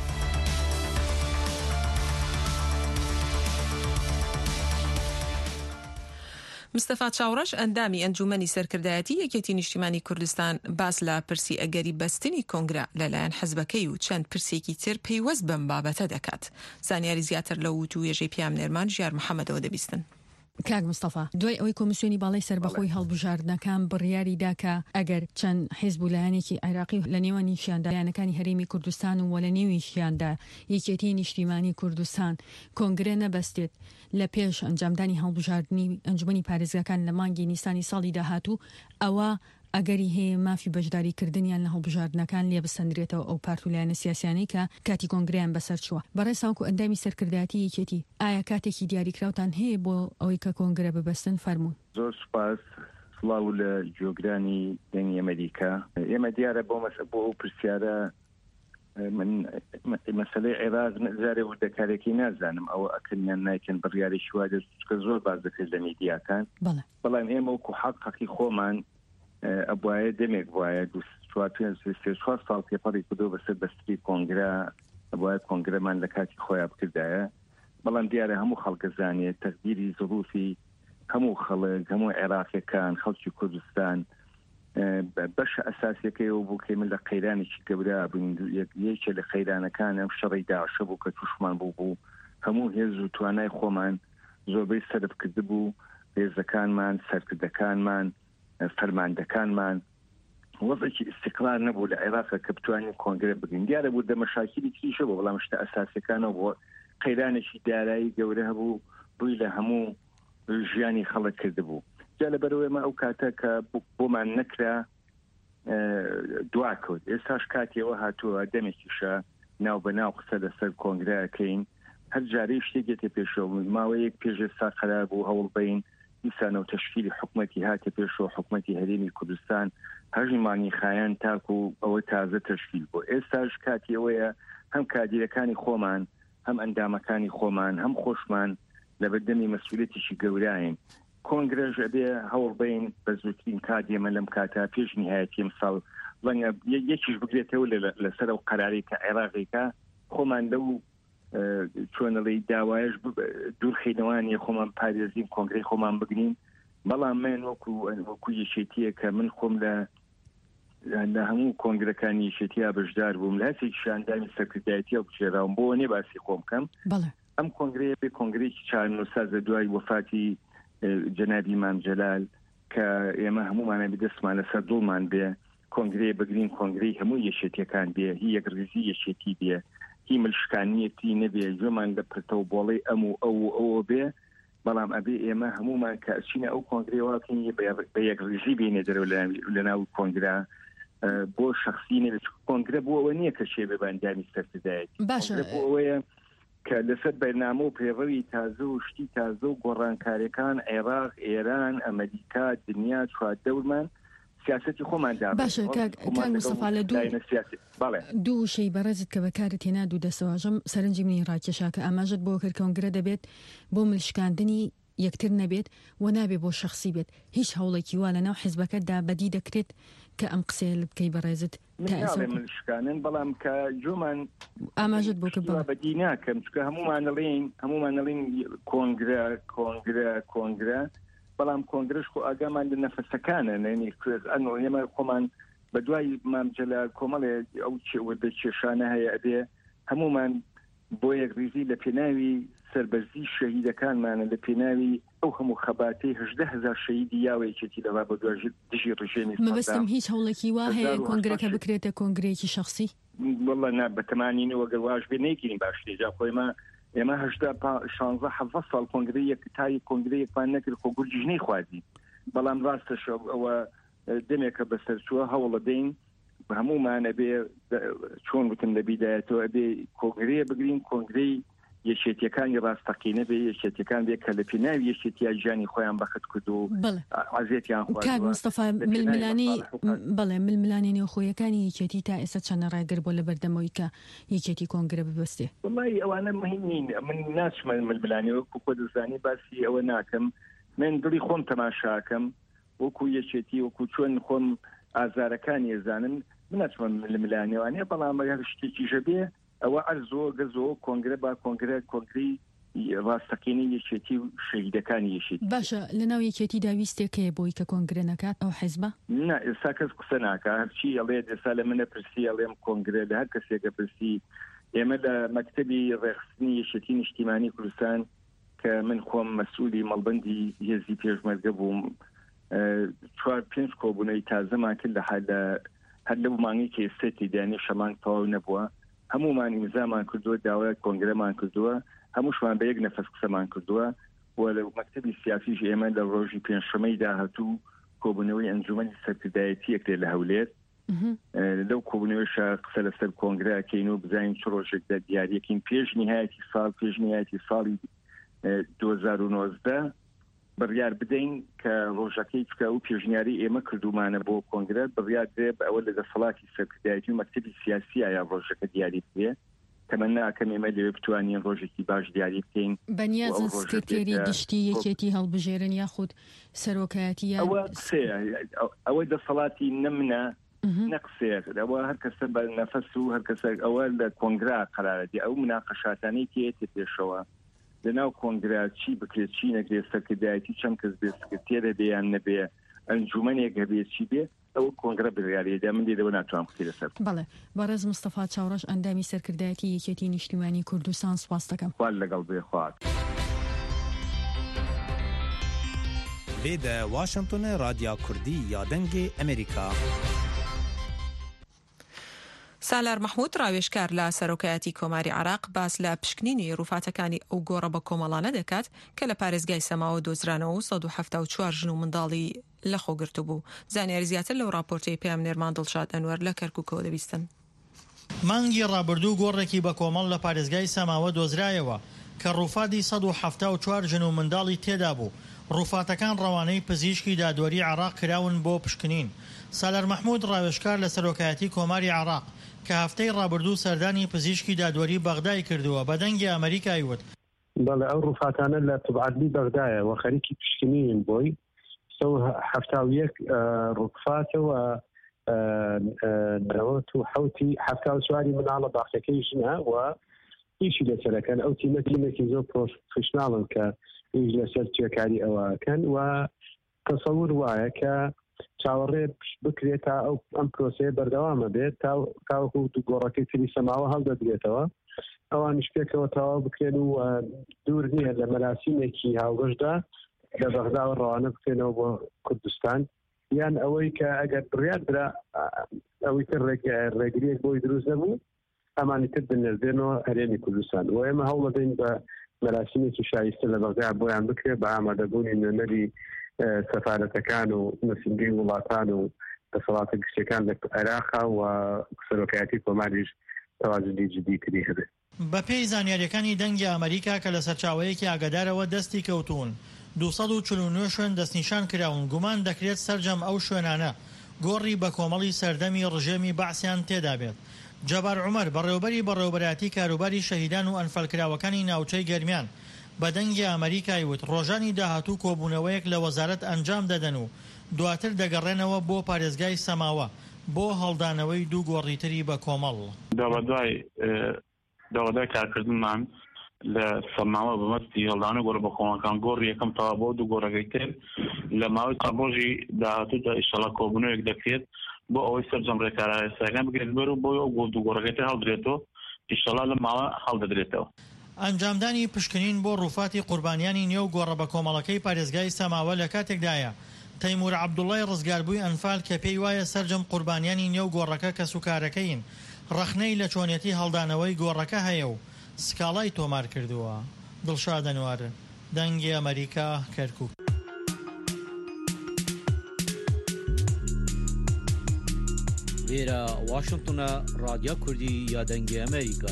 مستەفا چاوڕەش ئەندامی ئەنجومەنی سەرکردایەتی یەکێتی نیشتیمانی کوردستان باس لە پرسی ئەگەری بەستنی کۆنگرا لەلایەن حەزبەکەی و چەند پرسێکی تر پەیوەست بەم بابەتە دەکات. زانیاری زیاتر لە وت و وێژەی پیام نێرمان ژیار محەممەدەوە دەبیستن. کاک مستەفا دوای ئەوەی کۆمیسیۆنی باڵای سەربەخۆی هەڵبژاردنەکان بڕیاری داکە ئەگەر چەند حیزب و لایەنێکی عێراقی لە نێوان نیشاندایانەکانی هەرێمی کوردستان و لە نێویشیاندا یەکێتی نیشتیمانی کوردستان کۆنگرە نەبەستێت لە پێش ئەنجامدانی هەڵبژاردننی ئەنجومەنی پارێزگاکان لە مانگی نیسانی ساڵی داهاتوو ئەوە ئەگەری هەیە مافی بەشداریکردنیان لە هەڵبژاردنەکان لێ بسەندرێتەوە ئەو پارت و لایەنە سیاسیانەی کە کاتی کۆنگریان بەسەر چووە. بەڕێز ساوکو ئەندامی سەرکردایەتی یەکێتی ئایا کاتێکی دیاریکراوتان هەیە بۆ ئەوەی کە کۆنگرە ببەستن فەرموون؟ زۆر سوپاس سڵاو لە جۆگرانی دەنگی ئەمریکا. ئێمە دیارە بۆ ئەو پرسیارە من مەسەلەی عێراق جارێ وردەکارێکی نازانم ئەوە ئەکەنیان نایکەن بڕیاری شوادە کە زۆر باز دەکرد لە میدیاکان. بەڵام ئێمە وەکو حەقی خۆمان ئەبواە دەمێک وایە 4 ساڵ پێپەڕی کردو بەسەر بەستری کۆنگرە ئەبواە کۆنگرەمان لە کاتی خۆیان بکردایە. بەڵام دیارە هەموو خەڵکە زانێت تەقدیری زروفی هەموو خەڵک هەموو عێراقیەکان خەڵکی کوردستان بەش ئەساسیەکەیەوە بوو کە من لە قەیرانێکی گەورە بووین یەکێ لە قەیرانەکان ئەم شەڕی داعشە بوو کە تووشمان بوو هەموو هێز و توانای خۆمان زۆربەی سەرف کرد بوو هێزەکانمان سەرکردەکانمان فەرماندەکانمان وەزێکی استقلال نەبوو لە عێراقە کە بتوانین کۆنگرە بگرین. دیارە بوو دە مەشاکیلی تریشە بۆ بەڵام شتە ئەساسیەکانەوە بۆ قەیرانێکی دارایی گەورە هەبوو بووی لە هەموو ژیانی خەڵک کردبوو. جا لەبەرەوەی ئێمە ئەو کاتە کە بۆمان نەکرا دواکەوت. ئێستاش کاتیەوە هاتووە دەمێکیشە ناو بە ناو قسە لەسەر کۆنگرەکەین هەر جارەی شتێکێتە پێشەوە ماوەیەک پێش ئێستا قەرار بوو هەوڵ بین دیسانە و تەشکیلی حکومەتی هاتە پێشەوە حکومەتی هەرێمی کوردستان هەژمانی خایان تاکو و ئەوە تازە تەشکیل بوو. ئێستاش کاتیەوەیە هەم کادیرەکانی خۆمان هەم ئەندامەکانی خۆمان هەم خۆشمان لە بەردەمی مەسئولیەتێکی گەورەین. کۆنگرەژ ئەبێ هەوڵ بین بە زووترین کاتێمە لەم کاتا پێش نهایەتی ئەمساڵ وەنگە یەکیش بگرێتەوە لەسەر ئەو قەراری کە عێراقیکە خۆمان لەو چۆنەڵی داوایش دوورخینەوانی خۆمان پارێزین کۆنگرەی خۆمان بگرین. بەڵام من وەکو یەکێتیە کە من خۆم لە هەموو کۆنگرەکانی یەکێتیا بەشدار بووم لە هەسێکی شاندانی سەرکردایەتی و بچێراوم بۆ نێ باسی خۆم بکەم. ئەم کۆنگرەیە بێ کۆنگرەیەکی چارنۆسازە دوای وەفاتی جەنابی مام جەلال کە ئێمە هەمومانە بدەستمان لەسەر دڵمان بێ کۆنگرەیە بگرین کۆنگرەی هەموو یەکێتیەکان بێ هی یەکڕزی یەکێتی بێ هی ملشکانیەتی نەبێ جۆمان لە پرتەوە بۆڵی ئەوە بێ. بەڵام ئەبێ ئێمە هەمومان کە ئەچینە ئەو کۆنگرەوەکەین بە یەکڕژی بینێ دەرەوە لە ناو کۆنگرە بۆ شخصی نەبێت. کۆنگرە بۆ ئەوە نییە کە شێ بە بەندامی سەرکردایەتی بۆ ئەوەیە کە لەسەر بەرنامە و پێڕەوی تازە و شتی تازە و گۆڕانکاریەکان عێراق ئێران ئەمریکا دنیا چواردەورمان سیاسەتی خۆماندا. باشە کاک مستەفا لە دوو شەی بەڕێزت کە بەکارت هێنا دوو دەسەواژەم سەرنجی منی ڕاکێشا کە ئاماژت بۆ کرد کۆنگرە دەبێت بۆ ملشکاندنی یەکتر نەبێت و نابێت بۆ شخصی بێت. هیچ هەوڵێکی وا لەناو حیزبەکەتدا بەدی دەکرێت کە ئەم قسەیە لە بکەی بەڕێزت ملشکانن بەڵام کە جۆمان ئاماژت بۆ کرد بەدی ناکەم چکە هەمومانەڵین کۆنگرە بەڵام کۆنگرش خۆ ئاگامان لە نەفەسەکانە نێنی ئێمە خۆمان بە دوای مامجەلا کۆمەڵێ ئەو وەردە کێشانە هەیە ئەبێ هەمومان بۆ یەکریزی لە پێناوی سەربەرزی شەهیدەکانمانە لە پێناوی ئەو هەموو خەباتەی 18,000 شەهیدی یاوەیەکێتی لەوا بە دوای دژی ڕژێمی مەبەستم هیچ هەوڵێکی وا هەیە کۆنگرەکە بکرێتە کۆنگرەیەکی شخصی وەڵڵا نا بەتەمانینەوە گەر واش بێ نەیگیرین باش لێجا خۆیمە ئێمە 16 ساڵ کۆنگرەیەک تای کۆنگرەیەکمان نەکرد خۆ گورجژنەی خوازی. بەڵام ڕاستەش ئەوە دەمێکە بەسەرچووە هەوڵە دەین بە هەمومانە بێ چۆن وتم لە بیدایەتەوە ئەبێ کۆنگرەیە بگرین کۆنگرەی یەکێتیەکانی ڕاستەقینە بێ یەکێتیەکان بێ کە لە پێناوی یەکێتیا ژیانی خۆیان بەخت کرد و عەزیەتیان خواردووە. کاک مستەفا ململانی نێوخۆیەکانی یەکێتی تا ئێستا چەندە ڕایگر بۆ لە بەردەمەوەی کە یەکێتی کۆنگرە ببەستێ؟ وڵی ئەوانە مهم نین من ناچمە ململانیەوە کۆ دەزانی باسی ئەوە ناکەم. من دڵی خۆم تەماشاکەم وەکو یەکێتی وەکو چۆن خۆم ئازارەکانی ێزانن من ناچمە ململانیەوانەیە بەڵام ئەگەر شتێکی ژەبێ ئەوە ئەرزۆ گەزۆ کۆنگرە با کۆنگری ڕاستەقینی یەکێتی و شەهیدەکانی یەکێتی. باشە لەناو یەکێتی داویستێکەیە بۆی کە کۆنگرە نەکات ئەو حیزبە؟ نا ئێستا کەس قسە ناکە هەرچی ئەڵێ ئێستا لە منە پرسی ئەڵێم کۆنگرە لە هەر کەسێکە پرسی ئێمە لە مەکتەبی ڕێخستنی یەکێتی نیشتیمانی کوردستان کە من خۆم مەسئولی مەڵبەندی هێزی پێشمەرگە بووم 4-5 کۆبوونەوەی تازەمان کرد هەر لەو مانگی کە ئێستێتی دانی شەمان تەواو نەبووە هەمومان ئیمزامان کردووە داوای کۆنگرەمان کردووە هەمووشمان بە یەک نەفەس قسەمان کردووە و لە مەکتەبی سیاسیش ئێمە لە ڕۆژی پێنجشەمەی داهاتوو کۆبوونەوەی ئەنجومەنی سەرکردایەتیەکرێت لە هەولێر لەو کۆبوونەوەیش قسە لەسەر کۆنگرەکەین و بزانین چ ڕۆژێکدا دیاریەکەین پێش نهایەتی ساڵی 2019 بڕیار بدەین کە ڕۆژەکەی چکە و پێشنیاری ئێمە کردومانە بۆ کۆنگرە بڕیار درێ بە ئەوە لە دەسەڵاتی سەرکردایەتی و مەکتەبی سیاسی یا ڕۆژەکە دیاری بکرێ تەمەناکەم ئێمە لەوێ بتوانین ڕۆژێکی باش دیاری بکەین بەنیازن سکرتێری گشتی یەکێتی هەڵبژێرن یاخود سەرۆکایەتی ئەوە دەسەڵاتی نەمنە نەقسێت ئەوە هەر کەسە بە نەفەس و هەر کەسە ئەوە لە کۆنگرا قەرارەتی ئەو مناقەشاتانەی کێتە پێشەوە لەناو کۆنگرا چی بکرێت چی نەکرێت سەرکردایەتی چەند کەس بێت سکرتێرە بێیان نەبێ ئەنجومەنێک هەبێت چی بێ ئەو کۆنگرە بڕیارەیەدا من لێرەوە ناتوانم بخیرە سەر. بەڵێ بەڕێز مستەفا چاوڕەش ئەندامی سەرکردایەتی یەکێتی نیشتیمانی کوردستان سواس دەکەم. خوار لەگەڵ بێ خوات. لێدە واشنگتن رادیا کوردی یا دەنگی ئەمریکا. سالار محمود ڕاوێژکار لە سەرۆکایەتی کۆماری عراق باس لە پشکنینی ڕووفاتەکانی ئەو گۆڕە بە کۆمەڵانە دەکات کە لە پارێزگای سەماوە دۆزرانەوە 174 ژن و منداڵی لەخۆگرتو بوو. زانیاری زیاتر لەو راپۆرتەی پێم نێرمان دڵشاد ئەنوەر لە کەرکووکەوە دەبیستن. مانگی ڕابردوو گۆڕێکی بە کۆمەڵ لە پارێزگای سەماوە دۆزرایەوە کە ڕووفاتی 174 ژن و منداڵی تێدا بوو. ڕووفاتەکان ڕەوانەی پزیشکی دادوەری عراق کراون بۆ پشکنین. سالار محمود ڕاوێژکار لە سەرۆکایەتی کۆماری عراق کە هەفتەی ڕابردوو سەردانی پزیشکی دادوەری بەغدای کردووە بە دەنگی ئەمریکای وت. بەڵێ ئەو ڕووفاتانە لە تبعاتی بەغدایە و خەریکی پشکنین بۆی 71 ڕووفاتەوە 97 مناڵە باخەکەی ژنە و ئیشی لەسەرەکەن ئەو تیمەکی زۆر پرۆفشناڵن کە ئیش لەسەر توێکاری ئەوەکەن و تەسەور وایە کە چاوەڕێ بکرێت تا ئەم پرۆسەیە بەردەوامە بێت تاوەکو گۆڕەکەی تری سەماوە هەڵدەدرێتەوە ئەوانش پێکەوە تەواو بکرێن و دوور نییە لە مەراسیمێکی هاوبەشدا لە بەغداوە ڕەوانە بکرێنەوە بۆ کوردستان یان ئەوەی کە ئەگەر بڕیار درا ئەوەی تر ڕێگریەک بۆی دروست نەبوو ئەمانی تر بنێردێنەوە هەرێمی کوردستان و ئێمە هەوڵەدەین بە مەراسیمێکی شایستە لە بەغدا بۆیان بکرێت بە ئامادەبوونی نوێنەری سەفارەتەکان و نووسنگەی وڵاتان و دەسەڵاتە گشتەکان لە عێراقا و سەرۆکایەتی کۆماریش تەواجدی جدی کردی هەبێت. بە پێی زانیاریەکانی دەنگی ئەمریکا کە لە سەرچاوەیەکی ئاگادارەوە دەستی کەوتون 249 شوێن دەستنیشان کراون گومان دەکرێت سەرجەم ئەو شوێنانە گۆڕی بە کۆمەڵی سەردەمی ڕژێمی بەعسیان تێدا بێت. جەبار عومەر بەڕێوەبەری کاروباری شەهیدان و ئەنفەلکراوەکانی ناوچەی گەرمیان بە دەنگی ئەمریکای وت ڕۆژانی داهاتوو کۆبوونەوەیەک لە وەزارەت ئەنجام دەدەن و دواتر دەگەڕێنەوە بۆ پارێزگای سەماوە بۆ هەڵدانەوەی دوو گۆڕیتری بە کۆمەڵ. داوادای کارکردنمان لە سەماوە بەمەستی هەڵدانە گۆڕە بە کۆمەڵەکان گۆڕی یەکەم تەوا بۆ دوو گۆڕەکەی تر لە ماوەی ڕۆژی داهاتوودا ئیشەڵا کۆبوونەوەیەک دەکرێت بۆ ئەوەی سەرجەم ڕێکارەساکان بگرێت بەر و بۆ ئەو دوو گۆڕەکەی تر هەڵدرێتەوە ئیشەڵا لە ماوە هەڵدەدرێتەوە. ئەنجامدانی پشکنین بۆ ڕووفاتی قوربانیانی نێو گۆڕە بە کۆمەڵەکەی پارێزگای سەماوە لە کاتێکدایە تەیمور عەبدوڵڵای ڕزگاربووی ئەنفال کە پێی وایە سەرجەم قوربانیانی نێو گۆڕەکە کە سوکارەکەین ڕەخنەی لە چۆنیەتی هەڵدانەوەی گۆڕەکە هەیە و سکاڵای تۆمار کردووە. دڵشاد ئەنوار دەنگی ئەمریکا کەرکووک. لێرە واشنگتنە رادیا کوردی یا دەنگی ئەمریکا.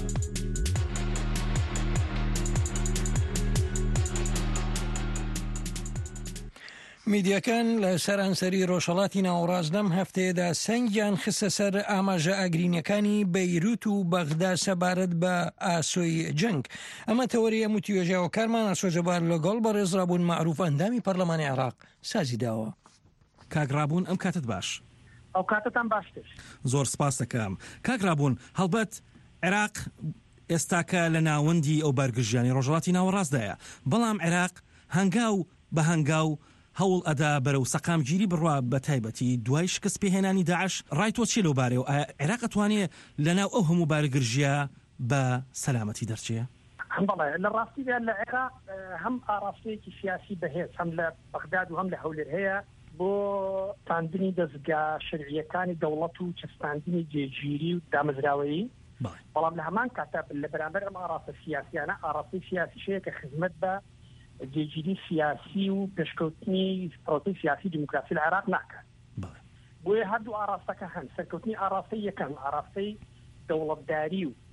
میدیەکان لە سەرانسەری ڕۆژهەڵاتی ناوەڕاستدەم هەفتەیەدا سەنگیان خستە سەر ئاماژە ئاگرینەکانی بەیروت و بەغدا سەبارەت بە ئاسۆی جەنگ. ئەمە تەوەریە موتیوێژاوە کارمان ئاسۆجەبار لەگەڵ بەڕێزرابوون مەعروف ئەندامی پەرلەمانی عێراق سازی داوە. کاگرابوون ئەم کاتت باش. ئەو کاتتان باشتر. زۆر سپاس دەکەم. کاگرابوون هەڵبەت عێراق ئێستاکە لە ناوەندی ئەو بەرگژیانی ڕۆژهەڵاتی ناوەڕاستدایە، بەڵام عێراق هەنگاو بە هەنگاو هەوڵ ئەدا بەرەو سەقامگیری بڕوا بە تایبەتی دوای شکست پێهێنانی داعش. ڕای تۆ چی لەو بارەوە؟ عێراق ئەتوانێت لەناو ئەو هەموو بارگرژیە بە سەلامەتی دەرچێ؟ بەڵێ لە ڕاستیدا لە عێراق هەم ئاراستەیەکی سیاسی بەهێز هەم لە بەغداد و هەم لە هەولێر هەیە بۆ تاندنی دەستگا شەرعیەکانی دەوڵەت و چەسپاندنی جێگیری و دامەزراوەیی بەڵام لە هەمان کاتە لە بەرامبەر ئەم ئاراستە سیاسیانە ئاراستەی سیاسیشەیە کە خزمەت بە جێگیری سیاسی و پێشکەوتنی پرۆسەی سیاسی دیموکراسی لە عێراق ناکات بۆیە هەردوو ئاراستەکە هەن سەرکەوتنی ئاراستەی یەکەم ئاراستەی دەوڵەتداری و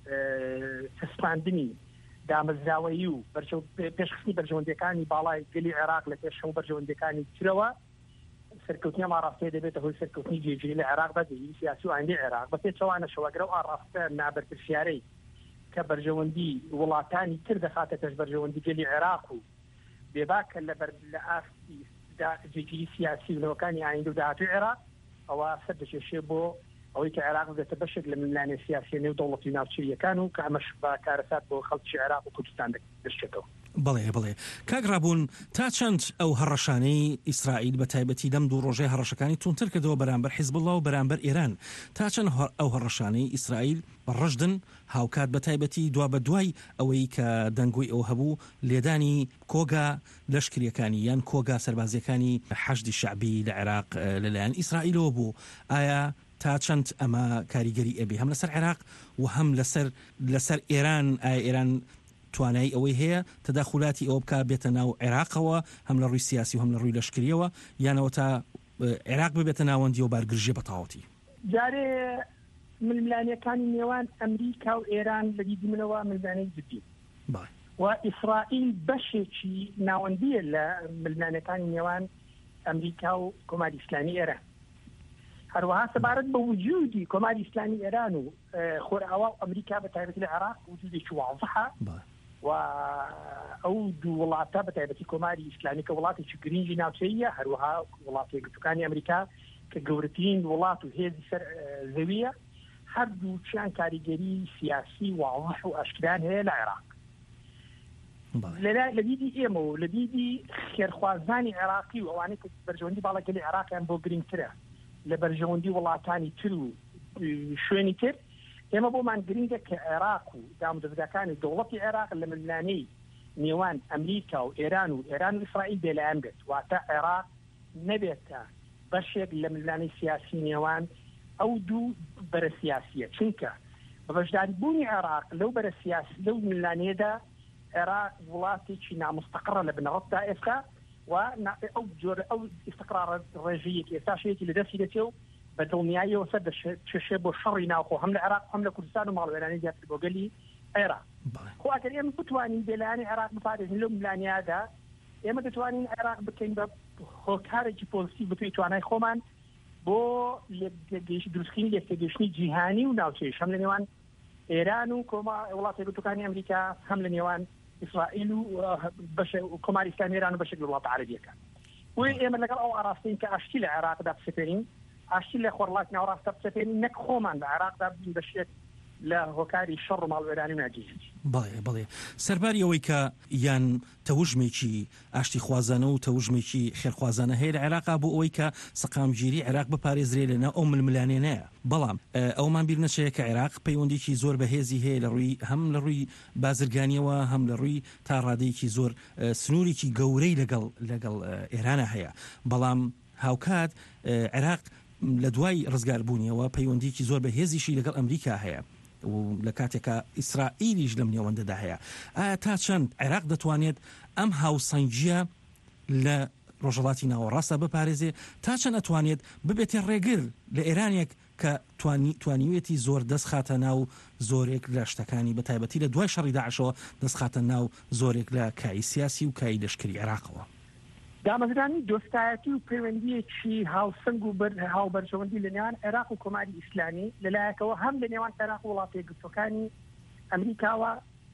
چەسپاندنی دامەزراوەیی و پێشخستنی بەرژەوەندەکانی باڵای گەلی عێراق لە پێشەوە بەرژەوەندەکانی ترەوە سەرکەوتنی ئاراستەیە دەبێتە هۆی سەرکەوتنی جێگیری لە عێراقدا جێگیری سیاسی و ئایندەی عێراق بە پێچەوانە شەوەگرە و ئاراستە نابەرپرسیارەی کە بەرژەوەندی وڵاتانی تر دەخاتە پێش بەرژەوەندی گەلی عێراق و بێباکە لە ئاستی جێگیری سیاسی و نەوەکانی ئایندە و داهاتووی عێراق ئەوە سەر دەکێشێ بۆ ئەوەی کە عێراق دەبێتە بەشێک لە ملانێ سیاسی نێو دەوڵەتی ناوچەیەکان و کە ئەمەش بە کارەسات بۆ خەڵکی عێراق و کوردستان دەشتێتەوە. بڵێ کاگرابوون تا چەند ئەو هەڕەشانەی ئیسرائیل بە تایبەتی دەم دوو ڕۆژەی هەڕەشەکانی تونتر کردەوە بەرامبەر حیزبوڵڵا و بەرامبەر ئێران تا چەند ئەو هەڕەشانەی ئیسرائیل ڕژدن هاوکات بە تایبەتی دوا بە دوای ئەوەی کە دەنگۆی ئەو هەبوو لێدانی کۆگا لەشکریەکانی یان کۆگا سەربازیەکانی حەشدی شعبی لە عێراق لەلایەن ئیسرائیلەوە بوو ئایا تا چەند ئەمە کاریگەری ئەبێ هەم لەسەر عێراق و هەم لەسەر ئێران ئایا ئێران توانایی ئەوەی هەیە تەداخولاتی ئەوە بکە بێتە ناو عێراقەوە هەم لە ڕووی سیاسی و هەم لە ڕووی لەشکریەوە یانەوە تا عێراق ببێتە ناوەندی و بارگرژێ بەتەواوەتی جارێ ململانیەکانی نێوان ئەمریکا و ئێران لە دیدی منەوە ململانەی جدی و ئیسرائیل بەشێکی ناوەندیە لە ململانیەکانی نێوان ئەمریکا و کۆماری ئیسلامی ئێران هەروەها سەبارەت بە وجودی کۆماری ئیسلامی ئێران و خۆرئاوا و ئەمریکا بە تایبەتی لە عێراق وجودێکی واضحە و ئەو دوو وڵاتە بە تایبەتی کۆماری ئیسلامی کە وڵاتێکی گرنگی ناوچەیە هەروەها وڵاتی یەکگرتووەکانی ئەمریکا کە گەورەترین وڵات و هێزی سەر زەویە هەردووچیان کاریگەری سیاسی واضح و ئاشکران هەیە لە عێراق لە دیدی ئێمە و لە دیدی خێرخوازانی عێراقی و ئەوانەی کە بەرژەوەندی باڵەگەلی عێراقیان بۆ گرنگترە لە بەرژەوەندی وڵاتانی تر و شوێنی تر ئێمە بۆمان گرنگە کە عێراق و دامودەستگاکانی دەوڵەتی عێراق لە ململانەی نێوان ئەمریکا و ئێران و ئیسرائیل بێلایەن بێت واتە عێراق نەبێتە بەشێک لە ململانەی سیاسی نێوان ئەو دوو بەرە سیاسیە چونکە بە بەشداریبوونی عێراق لەو بەرە سیاسی لەو ململانەیەدا عێراق وڵاتێکی نامستەقڕە لە بنەڕەتدا ئێستا و ئەو جۆرە ئەو ئیستقرار ڕێژەیەکی ئێستاشەیەکی لە دەستی دەچێت و بە دڵنیاییەوە سەر دەچێشێ بۆ شەڕی ناوخۆ هەم لە عێراق هەم لە کوردستان و ماڵوێرانی زیاتر بۆ گەلی عێراق خۆ ئەگەر ئێمە بتوانین بێلایانی عێراق بپارێزین لەو ملانیادا ئێمە دەتوانین عێراق بکەین بە هۆکارێکی پۆلیسی بتوی توانای خۆمان بۆ دروستکردنی لێکتێگەشتنی جیهانی و ناوچەیش هەم لە نێوان ئێران و وڵاتە یەکگرتووەکانی ئەمریکا هەم لە نێوان ئیسرائیل و کۆماری ئیسلامی ئێران و بەشێک لە وڵاتە عەرەبیەکان وێ ئێمە لەگەڵ ئەو ئاراستەین کە ئاشتی لە عێراقدا بسپێرین ئاشتی لە خۆرڵاتی ناوەڕاستە بسپێرین نەک خۆمان لە عێراقدا بین بەشێک لە هۆکاری شەڕ و ماڵوێرانی و ناجێژی بەڵێ سەرباری ئەوەی کە یان تەوژمێکی ئاشتی خوازانە و تەوژمێکی خێرخوازانە هەیە لە عێراقا بۆ ئەوەی کە سەقامگیری عێراق بپارێزرێ لەناو ئەو ململانێنەیە بەڵام ئەومان بیر نەچێت کە عێراق پەیوەندێکی زۆر بەهێزی هەیە لە ڕووی هەم لە ڕووی بازرگانیەوە هەم لە ڕووی تا ڕادەیەکی زۆر سنوورێکی گەورەی لەگەڵ ئێرانە هەیە بەڵام هاوکات عێراق لە دوای ڕزگاربوونیەوە پەیوەندێکی زۆر بەهێزیشی لەگەڵ ئەمریکا هەیە و لە کاتێکە ئیسرائیلیش لەم نێوەندەدا هەیە ئایا تا چەند عێراق دەتوانێت ئەم هاوسەنگیە لە ڕۆژهەڵاتی ناوەڕاستە بپارێزێ تا چەند ئەتوانێت ببێتێ ڕێگر لە ئێرانێک کە توانیوێتی زۆر دەستخاتە ناو زۆرێک لە شتەکانی بە تایبەتی لە دوای شەڕی داعشەوە دەستخاتە ناو زۆرێک لە کای سیاسی و کای لەشکری عێراقەوە دامەزرانی دۆستایەتی و پەیوەندیەکی هاوسەنگ و هاوبەرژەوەندی لە نێوان عێراق و کۆماری ئیسلامی لەلایەکەوە هەم لە نێوان عێراق و وڵاتە یەکگرتووەکانی ئەمریکاوە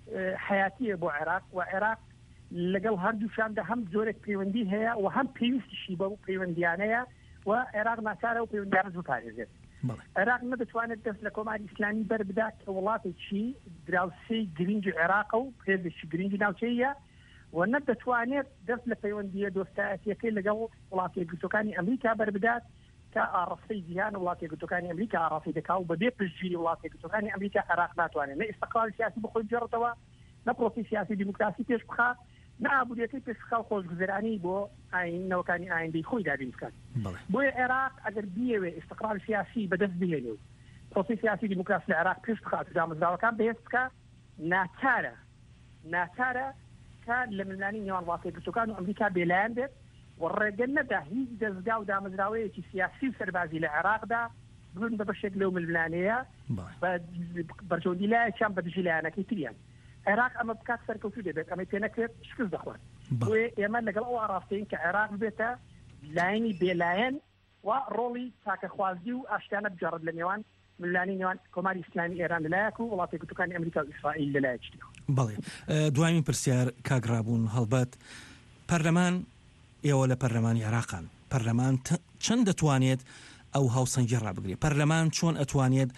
حیاتیە بۆ عێراق و عێراق لەگەڵ هەردووشاندا هەم زۆرێک پەیوەندی هەیە و هەم پێویستیشی بەو پەیوەندیانەیە و عێراق ناچارە و پەیوەندیانە بپارێزێت عێراق نەدەتوانێت دەست لە کۆماری ئیسلامی بەربدات کە وڵاتێکی دراوسەی گرنگی عێراقە و هێزێکی گرنگی ناوچەیە و نەدەتوانێت دەست لە پەیوەندیە دۆستایەتیەکەی لەگەڵ وڵاتە یەکگرتووەکانی ئەمریکا بەربدات کە ئاڕاستەی جیهان وڵاتە یەکگرتووەکانی ئەمریکا ئاڕاستی دەکا و بەبێ پشتگیری وڵاتە یەکگرتووەکانی ئەمریکا عێراق ناتوانێت نە ئیستقلال سیاسی بخۆی بجێڕێتەوە نە پرۆسی سیاسی دیموکراسی پێش بخا نابودەکەی پێشخەڵ خۆشگوزەرانی بۆ ئاینەوەکانی ئایندەی خۆی دابین بکات بۆیە عێراق ئەگەر بیەوێ استقرار سیاسی بەدەست بهێنێ و پرۆسی سیاسی دیموکراسی لە عێراق پێش بخات دامەزراوەکان بەهێز بکە ناکارە کە لە ململانی نێوان وڵاتەیەکگرتوەکان و ئەمریکا بێلایەن بێت و ڕێگە نەدا هیچ دەستگا و دامەزراوەیەکی سیاسی و سەربازی لە عێراقدا بن بە بەشێک لەو ململانەیە بەرژەوەندی لایەکیان بەدژی لایەنەکەی تریان عێراق ئەمە بکات سەرکەوتوو دەبێت ئەمە پێ نەکرێت شکست دەخوات بۆیە ئێمە لەگەڵ ئەو ئاراستەین کە عێراق بێتە لایەنی بێلایەن و ڕۆڵی تاکەخوازی و ئاشتیانە بجارڕێت لە نێوان ململانی نێوان کۆماری ئیسلامی ئێران لەلایەک و وڵاتێکگرتوەکانی ئەمریکا و ئیسرائیل لەلایەکیەوە. بەڵێ دوایین پرسیار کاگرابوون هەڵبەت پەرلەمان ئێوە لە پەرلەمانی عێراقان پەرلەمان چەند دەتوانێت ئەو هاوسەنگی ڕابگرێت پەرلەمان چۆن ئەتوانێت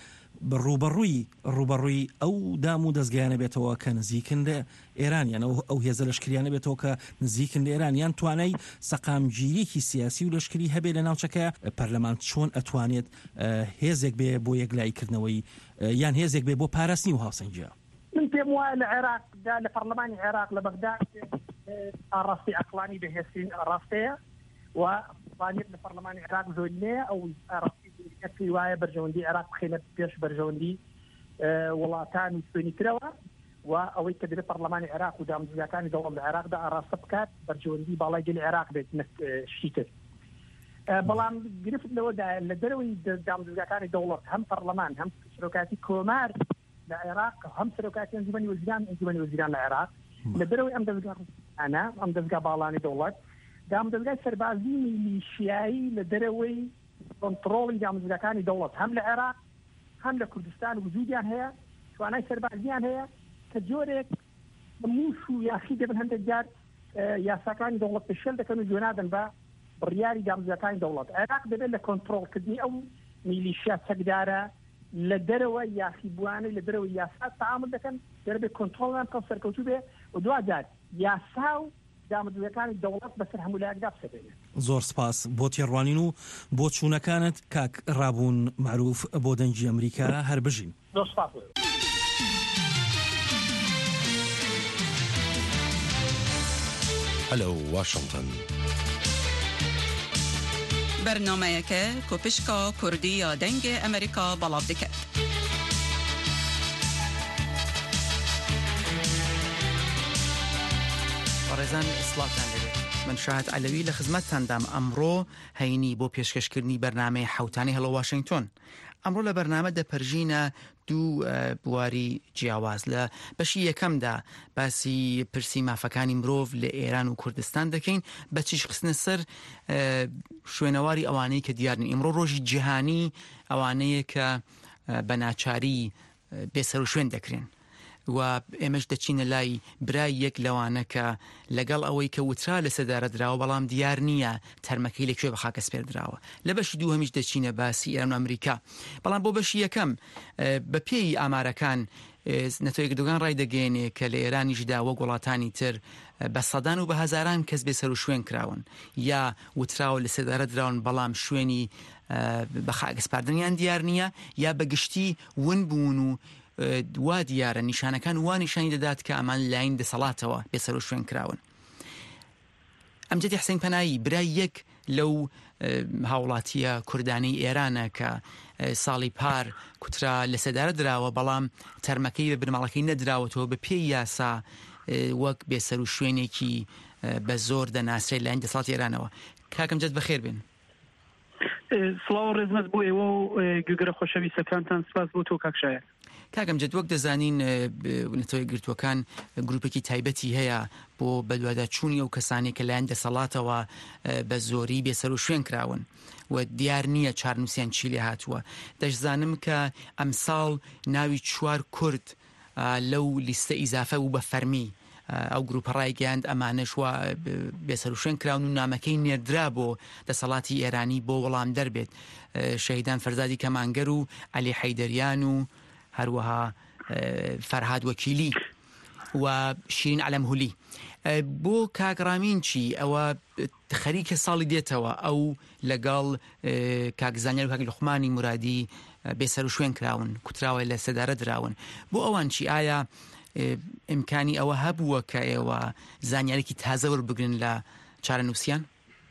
ڕوبەڕووی ئەو دام و دەستگایانە بێتەوە کە نزیکن لە ئێرانیان ئەو هێزە لەشکریانە بێتەوە کە نزیکن لە ئێرانیان توانای سەقامگیریەکی سیاسی و لەشکری هەبێ لە ناوچەکە پەرلەمان چۆن ئەتوانێت هێزێک بێ بۆ یەکلایکردنەوەی یان هێزێک بێ بۆ پاراستنی و هاوسەنگیە من پێم وایە لە عێراقدا لە پەرلەمانی عێراق لە بەغداد ئاڕاستی عەقلانی بەهێزترین ئاڕاستەیە و وانێت لە پەرلەمانی عێراق زۆرینەیە ئەو ئاڕاستی وایە بەرژەوەندی عێراق بخێنێت پێش بەرژەوەندی وڵاتانی سوێنی ترەوە و ئەوەی کە دەبێت پەرلەمانی عێراق و دامەزراوەکانی دەوڵەت لە عێراقدا ئاڕاستە بکات بەرژەوەندی باڵای گەلی عێراق بێت شتر بەڵام گرفت لەوەدا لە دەرەوەی دامەزراوەکانی دەوڵەت هەم پەرلەمان هەم سەرۆکاتی کۆمار لە عێراق هەم سەرۆکاتی ئەنجومەنی وەزیران لە عێراق لە دەرەوەی ئەم دەستگا باڵانی دەوڵەت دامەزراوەکانی سەربازی میلیشیایی لە دەرەوەی کۆنتڕۆڵی دامەزراوەکانی دەوڵەت هەم لە عێراق هەم لە کوردستان وجودیان هەیە توانای سەربازیان هەیە کە جۆرێک موش و یاخی دەبن هەندێک جار یاساکانی دەوڵەت پێشێل دەکەن و جۆنادەن بە بڕیاری دامەزراوەکانی دەوڵەت عێراق دەبێت لە کۆنتڕۆڵکردنی ئەو میلیشیا چەکدارە لە دەرەوە یاخی بوانەی لە دەرەوە یاسا تعامل دەکەن دەبێت کۆنتڕۆڵیان بکەن سەرکەوتوو بێ و دوجار یاسا و دامەزراوەکانی دەوڵەت بەسەر هەموو لایەکدا بسەبێنێت. زۆر سپاس بۆ تێڕوانین و بۆ چوونەکانت کاک ڕابوون معروف بۆ دەنگی ئەمریکا هەر بژین. زۆر سپاس. هەلو واشنگتن. بەرنامەیەکە کۆپشکا کوردی یا دەنگی ئەمریکا بەڵاو دەکات. ڕێزان ئیسڵاتان لەبێت من شاهد عەلەوی لە خزمەتتاندام ئەمڕۆ هەینی بۆ پێشکەشکردنی بەرنامەی حەوتانی هەڵۆ واشنگتن ئەمڕۆ لە بەرنامە دەپەرژینە دوو بواری جیاواز لە بەشی یەکەمدا باسی پرسی مافەکانی مرۆڤ لە ئێران و کوردستان دەکەین بە چیش خستنە سەر شوێنەواری ئەوانەی کە دیارن ئەمڕۆ ڕۆژی جیهانی ئەوانەیە کە بە ناچاری بێسەر و شوێن دەکرێن و ئێمەش دەچینە لای برای یەک لەوانە کە لەگەڵ ئەوەی کە وترا لە سەدارە دراوە بەڵام دیار نییە تەرمەکەی لەکوێ بە خاکە سپێر دراوە لە بەشی دوو هەمیش دەچینە باسی ئێران و ئەمریکا بەڵام بۆ بەشی یەکەم بە پێی ئامارەکان نەتۆیەکگرتوەکان ڕای دەگەێنێ کە لە ئێرانیشدا وەک وڵاتانی تر بە سەدان و بە هەزاران کەس بێسەر و شوێن کراون یا وتراوە لە سەدارە دراون بەڵام شوێنی بە خاکە سپاردنیان دیار نییە یا بەگشتی ون بوون و وا دیارە نیشانەکان وا نیشانی دەدات کە ئەمان لاین دەسەڵاتەوە بێسەر و شوێن کراون ئەمجدی حسین پەنایی برای یەک لەو هاوڵاتیە کوردانەی ئێرانە کە ساڵی پار کوترا لە سەدارە دراوە بەڵام تەرمەکەی بە بنەماڵەکەی نەدراوەتەوە بە پێی یاسا وەک بێسەر و شوێنێکی بە زۆر دەناسرێت لاین دەسەڵاتی ئێرانەوە کاکەم جەت بەخێر بێن. سڵاو ڕێزمەت بۆ ئێوە و گوگرە خۆشەویستەکانتان سپاس بۆ تۆ کاکشایە. کاکەم جەت وەک دەزانین نەتەوەیەکگرتوەکان گروپێکی تایبەتی هەیە بۆ بەدواداچوونی ئەو کەسانی کە لایەن دەسەڵاتەوە بە زۆری بێسەر و شوێن کراون و دیار نییە چارنووسیان چی لێ هاتووە دەشزانم کە ئەمساڵ ناوی 4 کورد لەو لیستە ئیزافە و بە فەرمی ئەو گروپە ڕایگەاند ئەمانەش وا بێسەر و شوێن کراون و نامەکەی نێردرا بۆ دەسەڵاتی ئێرانی بۆ وەڵام دەربێت شەهیدان فەرزادی کەمانگەر و عەلی حەیدەریان و هەروەها فەرهاد وەکیلی و شیرین عەلەمهولی بۆ کاگڕامین چی ئەوە خەریکە ساڵی دێتەوە ئەو لەگەڵ کاکزانیار و کاک لوقمانی مرادی بێسەر و شوێن کراون کوتراوە لە سەدارە دراون بۆ ئەوان چی ئایا ئیمکانی ئەوە هەبووە کە ئێوە زانیارێکی تازە وەربگرن لە چارەنووسیان؟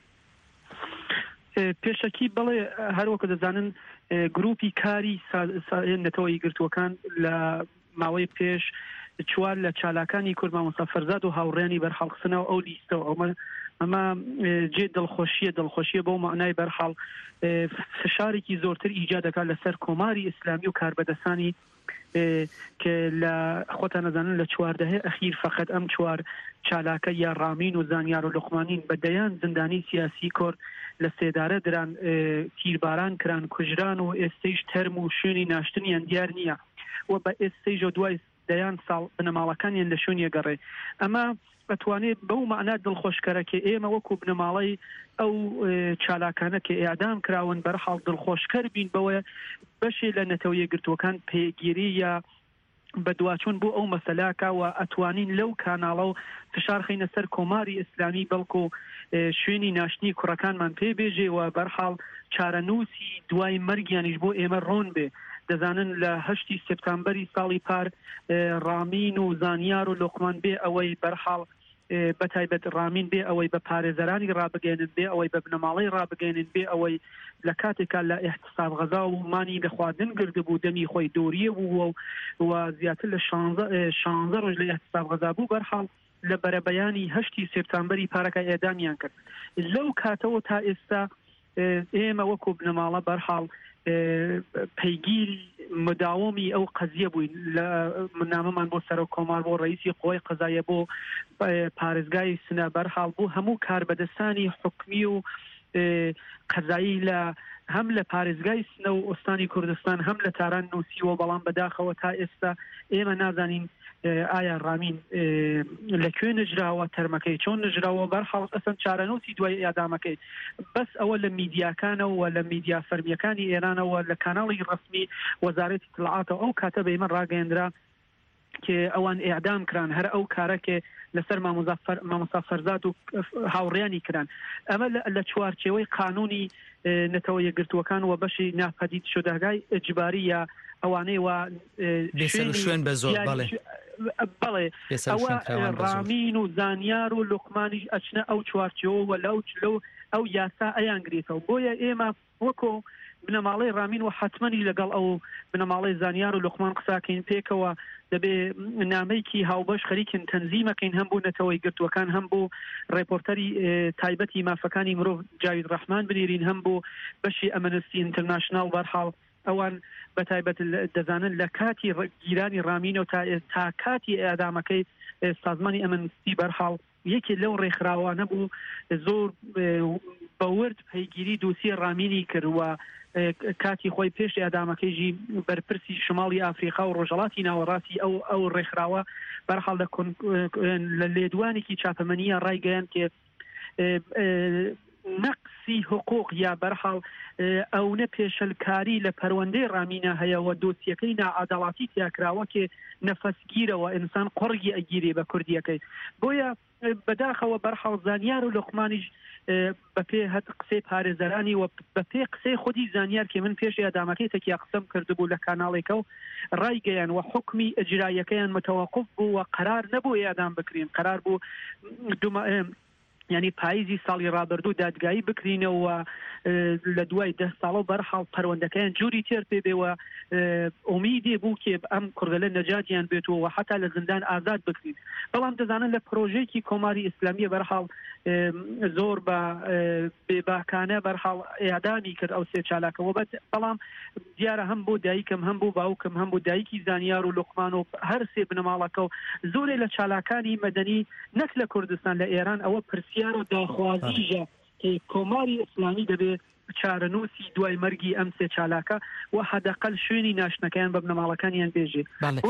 پێشەکی بڵێ هەروەکو دەزانن گروپی کاری نەتەوە یەکگرتووەکان لە ماوەی پێش چوار لە چالاکانی کورد مامۆستا فەرزاد و هاوڕێنی بەرحەڵقسنەوە ئەو لیستەوە ئەمە جێ دڵخۆشیە بەو معنای بەرحەڵ فشارێکی زۆرتر ئیجاد دەکات لەسەر کۆماری ئیسلامی و کاربەدەسانی کە لە خۆتان نەزانن لە چواردەهەی ئەخیر فقط ئەم چوار چالاکە یا ڕامین و زانیار و لوقمانین بەدەیان زندانی سیاسی کورد لە سێدارە دران تیرباران کران کوژران و ئێستەیش تەرم و شوێنی ناشتنیان دیار نییە و بە ئێستەیژ و دوای دەیان ساڵ بنەماڵەکانیان لە شوێنیە گەڕێ ئەمە ئەتوانێت بەو معنە دڵخۆشکەرە کە ئێمە وەکو بنەماڵەی ئەو چالاکانە کە ئێعدام کراون بەرحەڵ دڵخۆشکەر بین بەوە بەشێ لە نەتەوە یەکگرتووەکان پێگیری یا بەدواچوون بۆ ئەو مەسەلاکە و ئەتوانین لەو کاناڵە و فشار خینە سەر کۆماری ئیسلامی بەڵکو شوێنی ناشتنی کوڕەکانمان پێ بێژێ و بەرحەڵ چارەنووسی دوای مەرگیانیش بۆ ئێمە ڕۆن بێ دەزانن لە 8 سپتامبەری ساڵی پار ڕامین و زانیار و لوقمان بێ ئەوەی بەرحەڵ بەتایبەت ڕامین بێ ئەوەی بە پارێزەرانی ڕابگەێنن بێ ئەوەی بە بنەماڵەی ڕابگەێنن بێ ئەوەی لە کاتێکا لە احتساب غەزا و مانی لە خواردن گردبوو دەمی خۆی دۆریە بوو و زیاتر لە 16 ڕۆژ لە احتساب غەزا بوو بەرحەڵ لە بەرەبەیانی 8 سپتامبەری پارەکە ئێدامیان کرد لەو کاتەوە تا ئێستا ئێمە وەکو بنەماڵە بەرحەڵ پەیگیر مداومی ئەو قەزیە بووین لە نامەمان بۆ سەر و کۆمار بۆ ڕئیسی قۆی قەزایە بۆ پارێزگای سنە بەرحاڵ بوو هەموو کاربەدەستانی حکمی و قەزایی لە هەم لە پارێزگای سنە و ئۆستانی کوردستان هەم لە تاران نووسیوە بەڵام بەداخەوە تا ئێستا ئێمە نازانین ئایا ڕامین لەکوێ نژراوە تەرمەکەی چۆن نژراوە بەرحاڵ ئەسەن چارەنووسی دوای ئیعدامەکەی بەس ئەوە لە میدیاکانەوە لە میدیا فەرمیەکانی ئێرانەوە لە کاناڵی ڕسمی وەزارەتی اطلاعاتەوە ئەو کاتە بە ئێمە ڕاگەیەندرا کە ئەوان ئیعدام کران هەر ئەو کارەکە لەسەر مامۆستا فەرزاد و هاوڕێیانی کران ئەمە لە چوارچێوەی قانونی نەتەوە یەکگرتووەکان و بەشی ناپەدید شدەگای ئەجباری یا ئەوانەی وا شوێن بە زۆر بەڵێ ئەوە ڕامین و زانیار و لوقمانیش ئەچنە ئەو چوارچێوە لەو ئەو یاسا ئەیانگرێتەوە بۆیە ئێمە وەکۆ بنەماڵەی ڕامین و حتمەنی لەگەڵ ئەو بنەماڵەی زانیار و لوقمان قساکەین پێکەوە دەبێ نامەیەکی هاوبەش خەریکن تەنزیمەکەین هەم بوو نەتەوەی گرتوەکان هەم بوو ڕێپۆرتەری تایبەتی مافەکانی مرۆڤ جاوید ڕەحمان بنێرین هەم بوو بەشی ئەمەنستی ئینتەرناشنال بەرحاڵ ئەوان بەتایبەت دەزانن لە کاتی گیرانی ڕامینە و تا کاتی ئەدامەکەی سازمانی ئەمەنستی بەرحاڵ یەکی لەو ڕێکخراوانە بوو زۆر بەورد پەیگیری دۆسیە ڕامینی کردووە کاتی خۆی پێش ئەدامەکەیژی بەرپرسی شماڵی ئافریقا و ڕۆژهڵاتی ناوەڕاستی ئەو ڕێکخراوە بەرحاڵ لە لێدوانێکی چاپەمەنیە ڕایگەیان کە نەقسی حقوق یا بەرحاڵ ئەوە پێشەلکاری لە پەروەندەی ڕامینە هەیەەوە دۆسیەکەی نائادەڵاتی تیاکراوە کە نەفەسگیرەوە ئینسان قڕگی ئەگیری بە کوردیەکەی بۆیە بەداخەوە بەرحاڵ زانیار و لوقمانیش بەپێ هەت قسەی پارێزەرانی و بەپێ قسەی خودی زانیار کە من پێش ئەدامەکەی تەکیا قسەم کردبوو لە کاناڵێکە و ڕایگەیان و حکمی ئەجرایەکەیان متەوەقف بوو و قرار نەبوو ئەدام بکرین قرار بوو یعنی پاییزی ساڵی ڕابردوو دادگایی بکرینەوە لە دوای 10 ساڵە بەرحاڵ پەروەندەکەیان جووری تێر پێ بێەوە ئومیدێ بوو کێ ئەم کوردەلە نەجاتیان بێتەوە حتا لە زندان ئازاد بکرین بەڵام دەزانن لە پرۆژێکی کۆماری ئیسلامیە بەرحاڵ زۆر بە بێباکانە بەرحاڵ ئیعدامی کرد ئەو سێ چالاکەوە بەڵام دیارە هەم بۆ دایکم هەم بۆ باوکم هەم بۆ دایکی زانیار و لوقمان و هەر سێ بنەماڵەکە و زۆرێ لە چالاکانی مەدەنی نەک لە کوردستان لە ئێران ئەوە پرسیار و داخوازیژە کۆماری ئیسلامی دەبێت چارەنووسی دوای مەرگی ئەم سێ چالاکە و حەدەقەل شوێنی ناشنەکەیان بە بنەماڵەکانیان بێژێ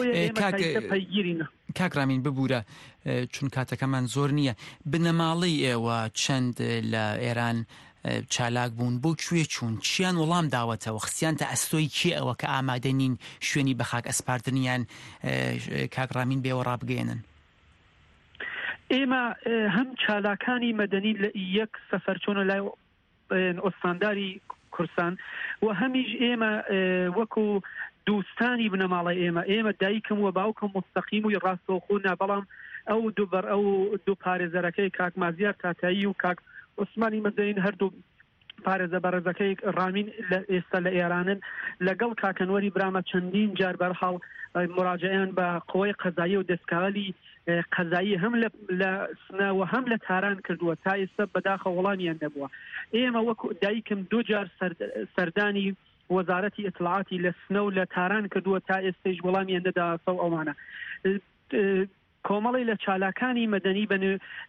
کاک ڕامین ببوورە چون کاتەکەمان زۆر نییە بنەماڵەی ئێوە چەند لە ئێران چالاک بوون بۆ کوێ چوون چیان وەڵام داوەتەوە خستیان تا ئەستۆی کێ ئەوە کە ئامادە نین شوێنی بە خاک ئەسپاردنیان کاک ڕامین بێوە ڕابگەێنن ئێمە هەم چالاکانی مەدەنی لە یەک سەفەر چۆنە لای ئۆستانداری کورسان و هەمیش ئێمە وەکو دووستانی بنەماڵی ئێمە دایکم و باوکم مستەقیم و ڕاستەوخۆنا بەڵام ئەو دوو پارێزەرەکەی کاک مازیار تاتایی و کاک عوسمانی مەدەین هەردوو پارێزە بەڕێزەکەی ڕامین ئێستا لە ئێرانن لەگەڵ کاکەنوەری برامە چەندین جار بەرحاڵ مراجعیان بە قوەی قەزایی و دەستکالی قەزایی هەم لە سنەوە هەم لە تاران کردووە تا ئێستا بەداخە وەڵامیان نەبووە. ئێمە وەکو دایکم 2 جار سەردانی وەزارەتی ئیطلاعاتی لە سنە و لە تاران کردووە تا ئێستاش وەڵامیان نەداوە سەو ئەوانە. کۆمەڵی لە چالاکانی مەدەنی بە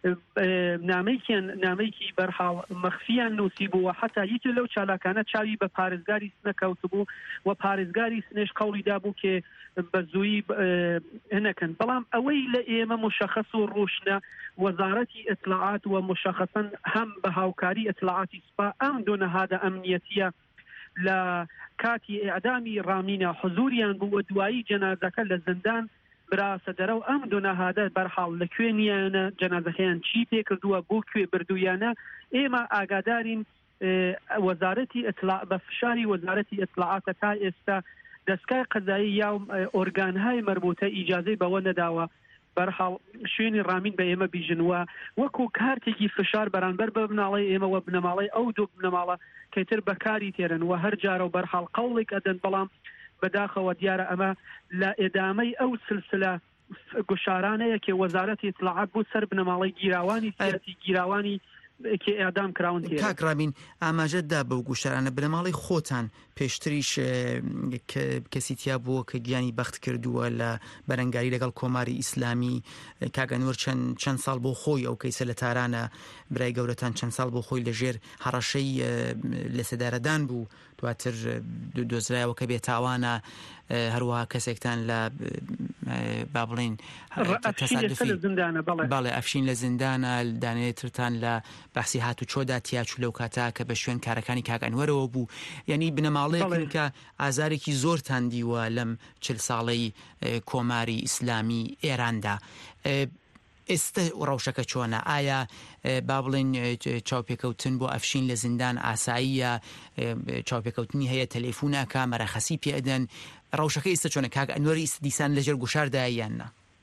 نامەیەکی بەرحاڵ مەخفیان نووسی بووە حتا یەکێک لەو چالاکانە چاوی بە پارێزگاری سنە کەوت بوو و پارێزگاری سنێش قەوڵی دابوو کێ بە زوویی هەنەکەن. بەڵام ئەوەی لە ئێمە مشەخەص و ڕۆشنە وەزارەتی ئیطلاعات و مشەخەصەن هەم بە هاوکاری ئیطلاعاتی سوپا ئەم دوو نەهادە ئەمنیەتیە لە کاتی ئیعدامی ڕامینە حضوریان بوو و دوایی جەنازەکە لە زندان براسە دەرەو ئەم دوو نەهادە بەرحاڵ لەکوێ نیانە جەنازەکەیان چی پێ کردووە بۆ کوێ بردوویانە. ئێمە ئاگادارین وەزارەتی ئیطلاع بە فشاری وەزارەتی ئیطلاعاتە تا ئێستا دەستگای قەزایی یا ئۆرگانهای مەربوطە ئیجازەی بەوە نەداوە بەرحاڵ شوێنی ڕامین بە ئێمە بیژنوە وەکو کارتێکی فشار بەرامبەر بە بناڵی ئێمە و بنەماڵی ئەو دوو بنەماڵە کەیتر بەکاری تێرن و هەر جارە و بەرحاڵ قەوڵێک ئەدەن بەڵام بەداخەوە دیارە ئەمە لە ئێدامەی ئەو سلسلە گوشارانەیە کە وەزارەتی ئیطلاعات بۆ سەر بنەماڵی گیراوانی سیاسی گیراوانی کە ئێعدام کراون تێ. کاک ڕامین ئاماژەتدا بەو گوشارانە بنەماڵی خۆتان پێشتریش کەسی تیا بووە کە گیانی بەخت کردووە لە بەرەنگاری لەگەڵ کۆماری ئیسلامی کاگەنوەر چەند ساڵ بۆ خۆی ئەو کەیسە لە تارانە برای گەورەتان چەند ساڵ بۆ خۆی لەژێر هەڕەشەی لە سەدارەدان بوو دواتر دۆزرایەوە کە بێتاوانە هەروەها کەسێکتان لە با بڵێن باڵێ ئەفشین لە زیندانە دانێتتان لە بەحسی هاتوچۆدا تیاچوو لەو کاتا کە بە شوێن کارەکانی کاگەنوەرەوە بوو یعنی بنەماڵەیەکن کە ئازارێکی زۆرتان دیوە لەم 40 ساڵەی کۆماری ئیسلامی ئێراندا. ئێستا ڕەوشەکە چۆنە؟ ئایا با بڵێن چاوپێکەوتن بۆ ئەفشین لە زیندان ئاساییە چاوپێکەوتنی هەیە تەلەفۆنەکە مەرەخەسی پێدەن ڕەوشەکە ئێستا چۆنە کاک ئەنوەری ئێستا دیسان لەژێر گوشاردایە یاننا؟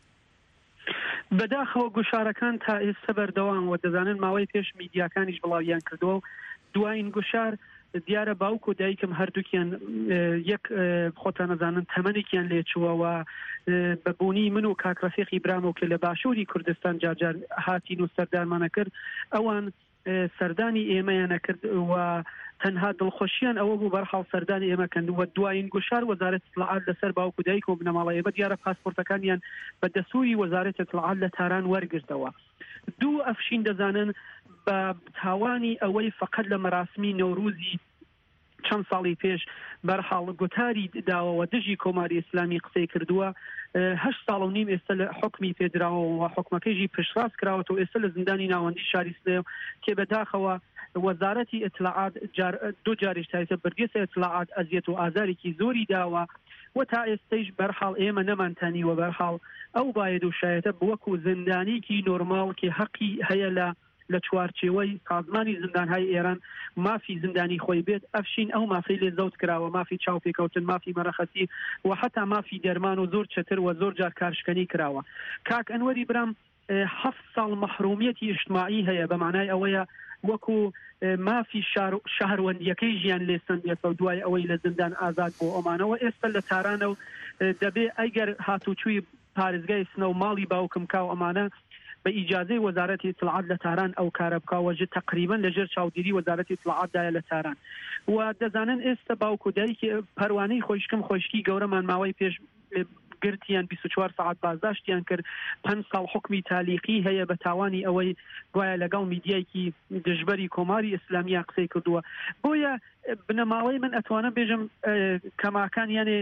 بەداخەوە گوشارەکان تا ئێستا بەردەوام و دەزانن ماوەی پێش میدیاکانیش بڵاویان کردووە و دوایین گوشار دیارە باوک و دایکم هەردووکیان یەک خۆتان نەزانن تەمەنێکیان لێچووەوە بەبوونی من و کاکڕەفیقی برامەوە کە لە باشووری کوردستان جارجار هاتین و سەردارمانە کرد ئەوان سەردانی ئێمەیانە کرد و تەنها دڵخۆشیان ئەوە بوو بەرحاڵ سەردانی ئێمە کردووە. دوایین گوشار وەزارەتی ئیطلاعات لەسەر باوک و دایک و بنەماڵە ئێمە دیارە پاسپۆرتەکانیان بە دەسووری وەزارەتی ئیطلاعات لە تاران وەرگرتەوە. دوو ئەفشین دەزانن بە تاوانی ئەوەی فقط لە مەراسمی نەوروزی چەند ساڵی پێش بەرحاڵ گوتاری داوەوە دژی کۆماری ئیسلامی قسەی کردووە 8 ساڵ و نیم ئێستا لە حکمی پێدراوە حکمەکەیژی پشتڕاست کراوەتەوە ئێستا لە زیندانی ناوەندی شاری سنێو کێ بەداخەوە وەزارەتی ئیطلاعات دوو جاریش تایتە بەرگێسە ئیطلاعات ئەزیەت و ئازارێکی زۆری داوە و تا ئێستەیش بەرحاڵ ئێمە نەمانتانی و بەرحاڵ ئەو باید و شایەتە بوەکو زندانیکی نۆرماڵ کە حەقی هەیە لە چوارچێوەی سازمانی زیندانهای ئێران مافی زیندانی خۆی بێت ئەفشین ئەو مافی لێ زەوت کراوە مافی چاوپێکەوتن مافی مەرەخەسی و حتا مافی دەرمان و زۆر چەتر و زۆر جار کارشکەنی کراوە. کاک ئەنوەری برام 7 ساڵ مەحرومیەتی اجتماعی هەیە بە معنای ئەوەیە وەکو مافی شەهروەندیەکەی ژیان لێسەندێتە و دوای ئەوەی لە زیندان ئازاد بۆ ئەمانەوە ئێستا لە تارانە و دەبێ ئەگەر هاتوچووی پارێزگای سنە و ماڵی باوکم کاو ئەمانە بە ئیجازەی وەزارەتی ئیطلاعات لە تاران ئەو کارە بکاوەژە تقریبا لەژێر چاودێری وەزارەتی ئیطلاعاتدایە لە تاران و دەزانن ئێستا باوک و دایکی پەروانەی خۆشکم خۆشکی گەورەمان ماوەی پێش گرتیان 24 ساعت بازداشتیان کرد 5 ساڵ حکمی تالیقی هەیە بە تاوانی ئەوەی گوایە لەگەڵ میدیایکی دژبەری کۆماری ئیسلامیە قسەی کردووە. بۆیە بنەماڵەی من ئەتوانم بێژم کەماکان یانێ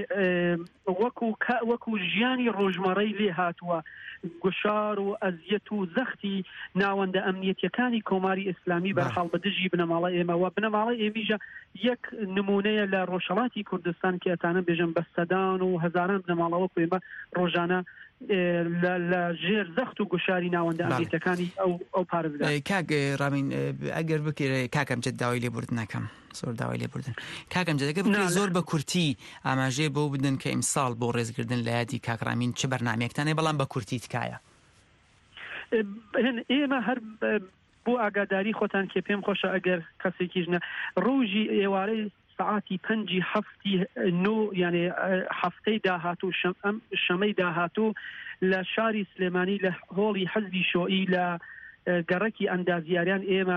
وەکو ژیانی ڕۆژمەڕەی لێ هاتووە گوشار و ئەزیەت و زەختی ناوەندە ئەمنیەتیەکانی کۆماری ئیسلامی بەرحاڵ بە دژی بنەماڵە ئێمەوە بنەماڵی ئێمیژە یەک نمونەیە لە ڕۆژهەڵاتی کوردستان کە ئەتانە بێژم بە سەدان و هەزاران بنەماڵەوە ئێمە ڕۆژانە لە ژێر زەخت و گوشاری ناوەندە ئەمریکەکانی ئەو پارێزگا. کاک ڕامین ئەگەر بکرێ کاکەم جێت داوای لێبوردنەکەم زۆر داوای لێبوردن کاکەم جێ دەگە بکرێت زۆر بە کورتی ئاماژێ بۆ بدن کە ئیمساڵ بۆ ڕێزگردن لە یادی کاک ڕامین چ بەرنامەیەکتانێ بەڵام بە کورتی تکایە. ئێمە هەر بۆ ئاگاداری خۆتان کێ پێم خۆشە ئەگەر کەسێکیژنە ڕۆژی ئێوارەی سعاتی 5:09 یعنی هەفتەی داهاتوو شەمەی داهاتوو لە شاری سلێمانی لە هۆڵی حەزبی شۆئی لە گەڕەکی ئەندازیاریان ئێمە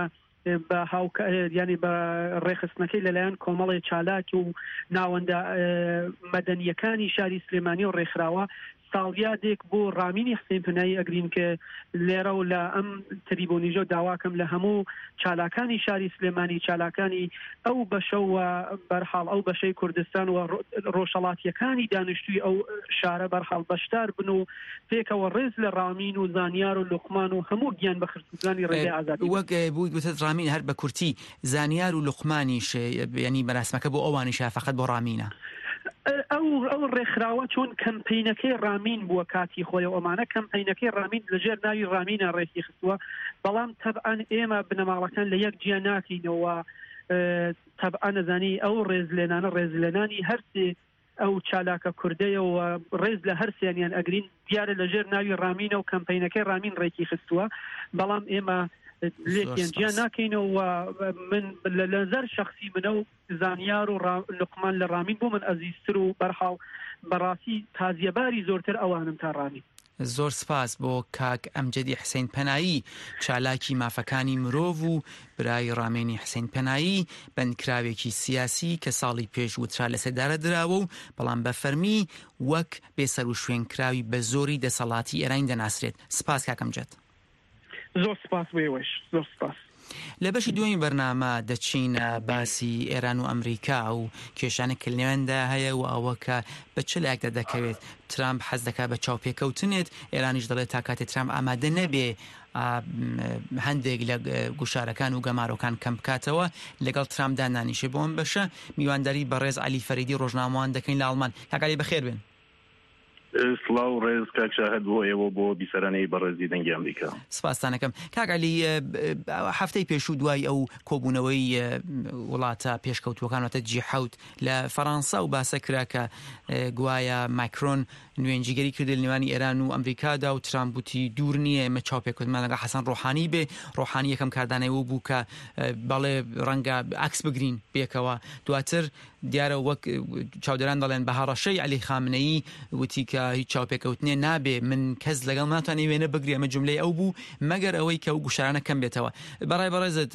ینی بە ڕێخستنەکەی لەلایەن کۆمەڵی چالاک و ناوەندە مەدەنیەکانی شاری سلێمانی و ڕێکخراوە ساڵیادێک بۆ ڕامینی حسین پنایی ئەگرین کە لێرە و لە ئەم تریبۆنیژە داواکەم لە هەموو چالاکانی شاری سلێمانی چالاکانی ئەو بەشەوە بەرحاڵ ئەو بەشەی کوردستان و ڕۆژهەڵاتیەکانی دانیشتووی ئەو شارە بەرحاڵ بەشدار بن و پێکەوە ڕێز لە ڕامین و زانیار و لوقمان و هەموو گیان بە خرتزانی ڕێگای ئازادی وەک بووی گوتت ڕامین هەر بە کورتی زانیار و لوقمانیش ینی بەراسمەکە بۆ ئەوانیش فقط بۆ ڕامینە. ئەو ڕێکخراوە چۆن کەمپینەکەی ڕامین بووە کاتی خۆی ئەمانە کەمپینەکەی ڕامین لەژێر ناوی ڕامینە ڕێکی خستووە بەڵام تەبعەن ئێمە بنەماڵەکان لە یەک جیا ناکەینەوە تەبعەن نەزانی ئەو ڕێزلێنانە ڕێزلێنانی هەرسێ ئەو چالاکە کوردەیەوە ڕێز لە هەرسیانیان ئەگرین دیارە لەژێر ناوی ڕامینە و کەمپینەکەی ڕامین ڕێکی خستووە بەڵام ئێمە لێکیان جیا ناکەینەوە من لە نظر شخصی منە و زانیار و لوقمان لە ڕامین بۆ من ئەزیزتر و بەرحاڵ بەڕاستی تازیەباری زۆرتر ئەوانم تا ڕامین. زۆر سپاس بۆ کاک ئەمجەدی حسین پەنایی چالاکی مافەکانی مرۆڤ و برای ڕامێنی حسین پەنایی بەندکراوێکی سیاسی کە ساڵی پێش وترا لە سەردارە دراوە و بەڵام بە فەرمی وەک بێسەر و شوێنکراوی بە زۆری دەسەڵاتی ئێران دەناسرێت. سپاس کاکەمجەد. زۆر سپاس بێوەش زۆر سپاس. لە بەشی دومی بەرنامە دەچینە باسی ئێران و ئەمریکا و کێشانە کلنێوەندا هەیە و ئەوەکە بە چ لایەکدا دەکەوێت ترامپ حەز دەکات بە چاوپێکەوتنێت ئێرانیش دەڵێت تا کاتێ ترامپ ئامادە نەبێ هەندێک لە گوشارەکان و گەمارۆکان کەم بکاتەوە لەگەڵ ترامپدا نانیشێ بۆ ئەم بەشە میوانداری بەڕێز عەلی فەریدی ڕۆژنامەوان دەکەین لە ئەڵمان. کاکالی بەخێر بێن. سڵاو ڕێز کاک شاهد بۆ ئێوە بۆ بیسەرانەی بەڕێزی دەنگی ئەمریکا. سپاسدانەکەم. کاکالی هەفتەی پێشوو دوای ئەو کۆبوونەوەی وڵاتە پێشکەوتوەکانەوەتە G7 لە فەڕەنسا و باسە کرا کە گوایە ماکرۆن نوێنجیگەری کردی لە نێوانی ئێران و ئەمریکادا و ترامپ وتی دوور نییە ئێمە چاوپێکوتمان لەگەڵ حەسەن ڕۆحانی بێ. ڕۆحانی یەکەم کاردانەوە بوو کە بەڵێ ڕەنگە عەکس بگرین پێکەوە. دواتر دیارە وەک چاودێران دەڵێن بە هەڕەشەی عەلی خامنەیی وتی کە هیچ چاوپێکەوتنێ نابێ من کەس لەگەڵ ناتوانێ وێنە بگرێ ئەمە جملەی ئەو بوو مەگەر ئەوەی کە ئەو گوشارانە کەم بێتەوە. بەڕای بەڕێزت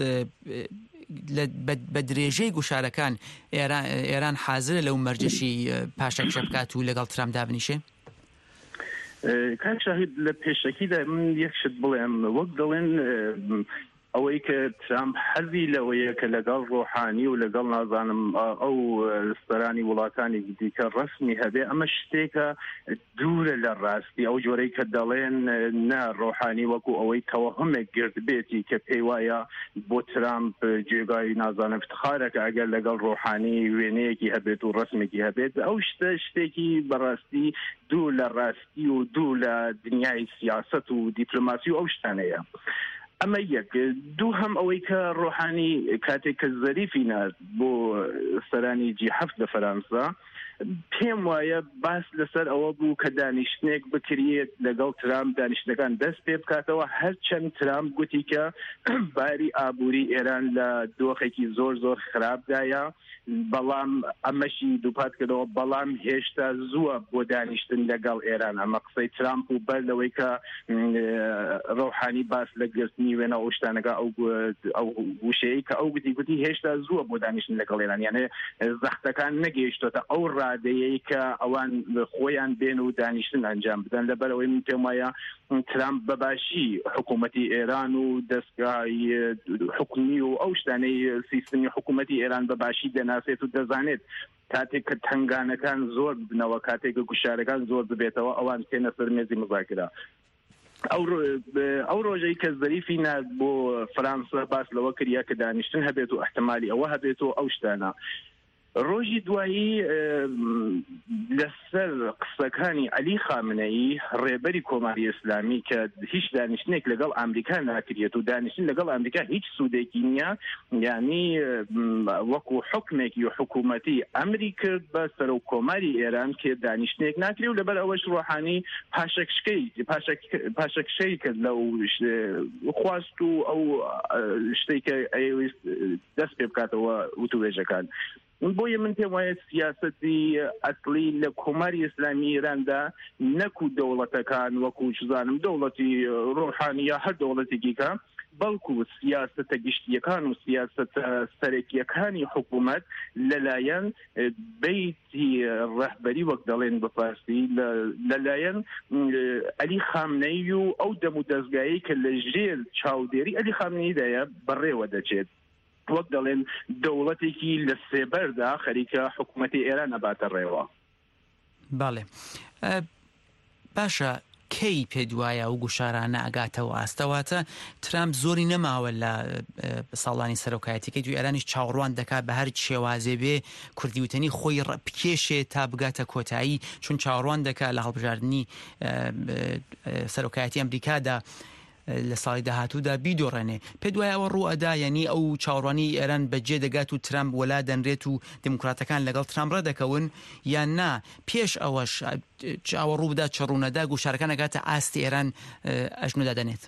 بە درێژەی گوشارەکان ئێران حازرە لەو مەرجەشی پاشەکشە بکات و لەگەڵ ترامپ دابنیشێ؟ کاک شاهید لە پێشەکیدا من یەک شت بڵێم وەک دەڵێن ئەوەی کە ترامپ حەزی لەوەیە کە لەگەڵ ڕۆحانی و لەگەڵ نازانم ئەو سەرانی وڵاتانی دیکە ڕسمی هەبێ ئەمە شتێکە دوورە لە ڕاستی ئەو جۆرەی کە دەڵێن نا ڕۆحانی وەکو ئەوەی تەوەهمێک گرت بێتی کە پێی وایە بۆ ترامپ جێگای نازانم افتخارەکە ئەگەر لەگەڵ ڕۆحانی وێنەیەکی هەبێت و ڕسمێکی هەبێت ئەو شتێکی بەڕاستی دوو لە ڕاستی و دوو لە دنیای سیاست و دیپلۆماسی و ئەو شتانەیە. ئەمە یەک دوو هەم ئەوەی کە ڕۆحانی کاتێک کە زەریفی نات بۆ سەرانی G7 لە فەرەنسا پێم وایە باس لەسەر ئەوە بوو کە دانیشتنێک بکرێت لەگەڵ ترامپ دانیشتەکان دەست پێ بکاتەوە هەرچەند ترامپ گوتی کە باری ئابووری ئێران لە دۆخێکی زۆر زۆر خراپدایە بەڵام ئەمەشی دووپات کردەوە بەڵام هێشتا زووە بۆ دانیشتن لەگەڵ ئێران. ئەمە قسەی ترامپ و بەر لەوەی کە ڕۆحانی باس لە گرتنی وێنە ئەو شتانەکە ئەو وشەیە کە ئەو گوتی هێشتا زووە بۆ دانیشتن لەگەڵ ئێران یانێ زەختەکان نەگەیشتۆتە ئەو ڕادەیەی کە ئەوان خۆیان بێن و دانیشتن ئەنجام بدەن. لەبەرەوەی من پێم وایە ترامپ بەباشی حکوومەتی ئێران و دەستگای حکومی و ئەو شتانەی سیستمی حکوومەتی ئێران بەباشی دەناسێت و دەزانێت کاتێک کە تنگانەکان زۆر بنەوە کاتێک گوشارەکان زۆر ببێتەوە ئەوان تێنە سەر مێزی مذاکرە. ئەو ڕۆژەی کە زەریفی نات بۆ فەرەنسا باس لەوە کردیا کە دانیشتن هەبێت و احتمالی ئەوە هەبێت و ئەو شتانە ڕۆژی دوایی لەسەر قسەکانی عەلی خامنەئی ڕێبەری کۆماری ئیسلامی کە هیچ دانیشتنێک لەگەڵ ئەمریکا ناکرێت و دانیشتن لەگەڵ ئەمریکا هیچ سوودێکی نییە، یعنی وەکو حکمێکی و حکوومەتی ئەمری کرد بە سەر و کۆماری ئێران کە دانیشتنێک ناکرێت و لەبەر ئەوەش ڕۆحانی پاشەکشەی کرد لەو خواست و ئەو شتێک کە دەست پێ بکاتەوە وتوێژەکان. بۆیە من پێم وایە سیاسەتی ئەسڵی لە کۆماری ئیسلامی ئێراندا نەکو دەوڵەتەکان وەکو چزانم دەوڵەتی ڕۆحانی یا هەر دەوڵەتێکی کە بەڵکو سیاسەتە گشتیەکان و سیاسەتە سەرەکیەکانی حکوومەت لەلایەن بەیتی ڕەهبەری وەک دەڵێن بە فارسی لەلایەن عەلی خامنەئی و ئەو دەم و دەستگایی کە لە ژێر چاودێری عەلی خامنەییدایە بەڕێوە دەچێت، وەک دەڵێن دەوڵەتێکی لە سێبەردا خەریکە حکوومەتی ئێران نەباتە ڕێوە. باڵێ باشە کەی پێدوایە و گوشارانە ئەگاتەوە ئاستەواتە ترامپ زۆری نەماوە لە ساڵانی سەرۆکایەتیکەی دوی ئێرانیش چاوەڕوان دەکات بە هەر شێوازێ بێ کوردیوتنی خۆی بکێشێت تا بگاتە کۆتایی، چون چاوەڕوان دەکات لە هەڵبژاردننی سەرۆکایەتی ئەمریکادا لە ساڵی داهاتوودا بیدۆڕێنێ. پێ دوای ئەوە ڕوو ئەدا یعنی ئەو چاوەڕوانی ئێران بەجێ دەگات و ترامپ وەلا دەنرێت و دموکراتەکان لەگەڵ ترامپ ڕەدەکەون یان نا پێش ئەوەش چاوەڕوو بدات چڕوونەدا گوشارەکان ئەگاتە ئاستی ئێران ئەژنۆدا دەنێت.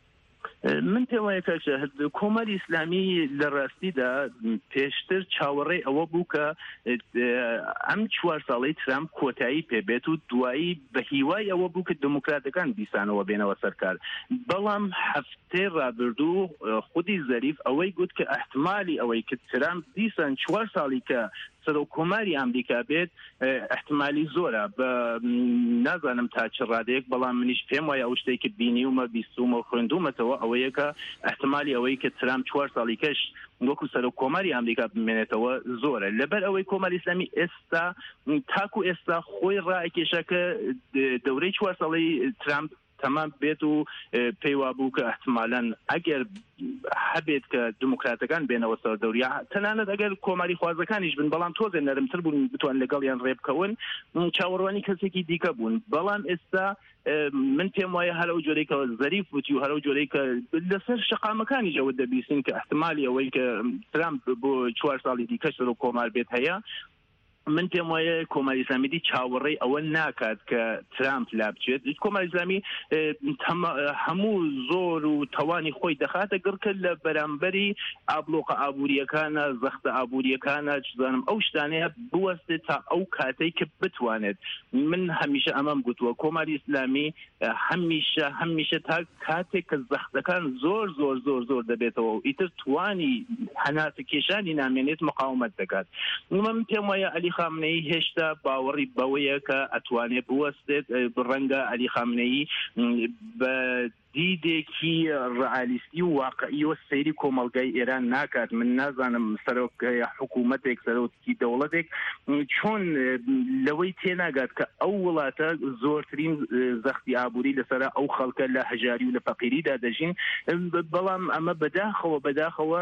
من پێم وایە کە کۆماری ئیسلامی لە ڕاستیدا پێشتر چاوەڕێ ئەوە بوو کە ئەم 4 ساڵەی ترامپ کۆتایی پێبێت و دوایی بە هیوای ئەوە بوو کە دموکراتەکان دیسانەوە بێنەوە سەرکار. بەڵام هەفتەی ڕابردوو خودی زەریف ئەوەی گوت کە احتمالی ئەوەی کە ترامپ دیسان 4 ساڵی کە سەرۆک کۆماری ئەمریکا بێت احتمالی زۆرە بە نازانم تا چ ڕادەیەک، بەڵام منیش پێم وایە ئەو شتێکی بینیومە بیستومە و خوێندومەتەوە ئەوەیە کە احتمالی ئەوەی کە ترامپ 4 ساڵی کەش وەکو سەرۆک کۆماری ئەمریکا بمێنێتەوە زۆرە. لەبەر ئەوەی کۆماری ئیسلامی ئێستا تاکو ئێستا خۆی ڕائکێشە کە دەورەی 4 ساڵەی ترامپ تەمام بێت و پێی وابوو کە احتمالاً ئەگەر هەبێت کە دموکراتەکان بێنەوە سەر دەوریا، تەنانەت ئەگەر کۆماری خوازەکانیش بن بەڵام تۆزێ نەرمتر بوون بتوان لەگەڵیان ڕێ بکەون چاوەڕوانی کەسێکی دیکە بوون. بەڵام ئێستا من پێم وایە هەر ئەو جۆرەی کە زەریف وتی و هەر ئەو جۆرەی کە لەسەر شەقامەکانی ئەوە دەبیستین کە احتمالی ئەوەی کە ترامپ بۆ 4 ساڵی دیکە سەرۆک کۆمار بێت هەیە، من پێم وایە کۆماری ئیسلامی چاوەڕێی ئەوە ناکات کە ترامپ لا بچێت. کۆماری ئیسلامی هەموو زۆر و تەوانی خۆی دەخاتە گڕکرد لە بەرامبەری ئابلۆقە ئابووریەکانە، زەختە ئابووریەکانە، چزانم ئەو شتانەیە بوەستێت تا ئەو کاتەی کە بتوانێت. من هەمیشە ئەمەم گوتووە کۆماری ئیسلامی هەمیشە تا کاتێک کە زەختەکان زۆر زۆر زۆر زۆر دەبێتەوە و ئیتر توانی هەناسە کێشانی نامێنێت مقاومەت دەکات. من پێم وایە عەلی خامنەئی هێشتا باوەڕی بەوەیە کە ئەتوانێت بوەستێت ڕەنگە عەلی خامنەئی بە دیدێکی ڕئالیستی و واقعی و سەیری کۆمەڵگای ئێران ناکات. من نازانم سەرۆکای حکوومەتێک سەرۆکی دەوڵەتێک چۆن لەوەی تێناگات کە ئەو وڵاتە زۆرترین زەختی ئابووری لەسەر ئەو خەڵکە لە هەژاری و لە فەقیریدا دەژین. بەڵام ئەمە بەداخەوە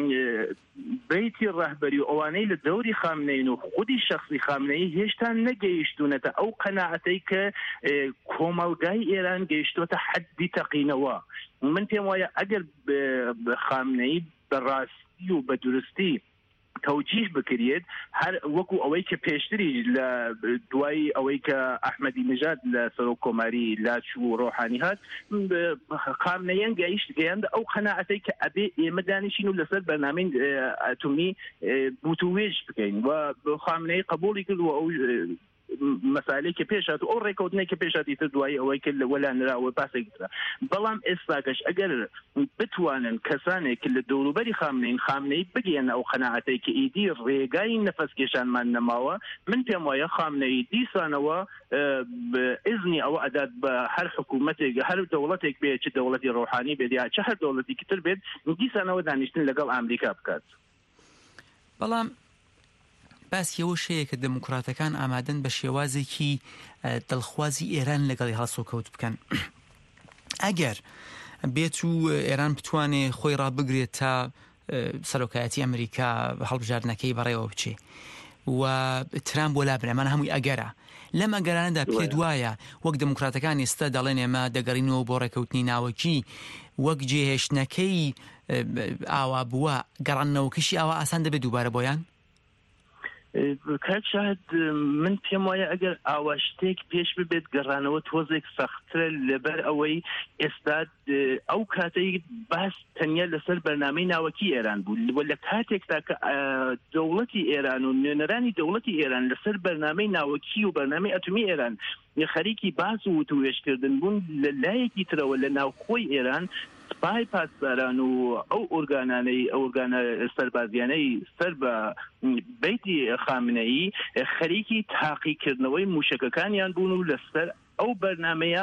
بەیتی ڕەهبەری و ئەوانەی لە دەوری خامنەین و خودی شەخصی خامنەیی هێشتا نەگەیشتونەتە ئەو قەناعەتەی کە کۆمەڵگای ئێران گەیشتوتە حەدی تەقینەوە. من پێم وایە ئەگەر خامنەیی بەڕاستی و بە درستی تەوجیه بکرێت، هەر وەکو ئەوەی کە پێشتری لە دوای ئەوەی کە ئەحمەدی نژاد لە سەرۆک کۆماری لاچوو و ڕۆحانی هات، خامنەیان گەیاندە ئەو قەناعەتەی کە ئەبێ ئێمە دانیشین و لەسەر بەرنامەی ئەتۆمی بوتوێژ بکەین و خامنەی قبوڵی کرد و ئەو مەسالەی کە پێشات و ئەو ڕێکەوتنەی کە پێشاتی تر دوایی ئەوەی کرد لە وەلانراوە پاسێکترا. بەڵام ئێستاکەش ئەگەر بتوانن کەسانێک لە دەوروبەری خامنەی بگەێنە ئەو قەناعەتەی کە ئیدی ڕێگای نەفەسکێشانمان نەماوە، من پێم وایە خامنەی دیسانەوە ئیزنی ئەوە ئەدات بە هەر حکوومەتێک هەر دەوڵەتێک بێت، چ دەوڵەتی ڕۆحانی بێت یا چه هەر دەوڵەتێکی تر بێت، دیسانەوە دانیشتن لەگەڵ ئەمریکا بکات. بەڵام باسیەوە شەیە کە دموکراتەکان ئامادەن بە شێوازێکی دڵخوازی ئێران لەگەڵی هەڵسوکەوت بکەن. ئەگەر بێت و ئێران بتوانێ خۆی ڕابگرێت تا سەرۆکایەتی ئەمریکا هەڵبژاردنەکەی بەڕێوە بچێ، و ترامپ بۆ لابرەمان هەمووی ئەگەرە لەم ئەگەرانەدا پێ دوایە وەک دموکراتەکان ئێستا دەڵێن ئێمە دەگەڕینەوە بۆ ڕێکەوتنی ناوەکی وەک جێهێشتنەکەی ئاوا بووە گەڕانەوەکەشی ئاوا ئاسان دەبێت دووبارە بۆیان کاک شاهد من پێم وایە ئەگەر ئاوا شتێک پێش ببێت گەڕانەوە تۆزێک سەختترە لەبەر ئەوەی ئێستا ئەو کاتەی باس تەنیا لەسەر بەرنامەی ناوەکی ئێران بوو لە کاتێکدا کە دەوڵەتی ئێران و نوێنەرانی دەوڵەتی ئێران لەسەر بەرنامەی ناوەکی و بەرنامەی ئەتۆمی ئێران خەریکی باس و وتوێشکردن بوون لە لایەکی ترەوە لە ناوخۆی ئێران سپای پاسداران و ئەو ئۆرگانە سەربازیانەی سەر بە بەیتی خامنەیی خەریکی تاقیکردنەوەی موشکەکانیان بوون و لەسەر ئەو بەرنامەیە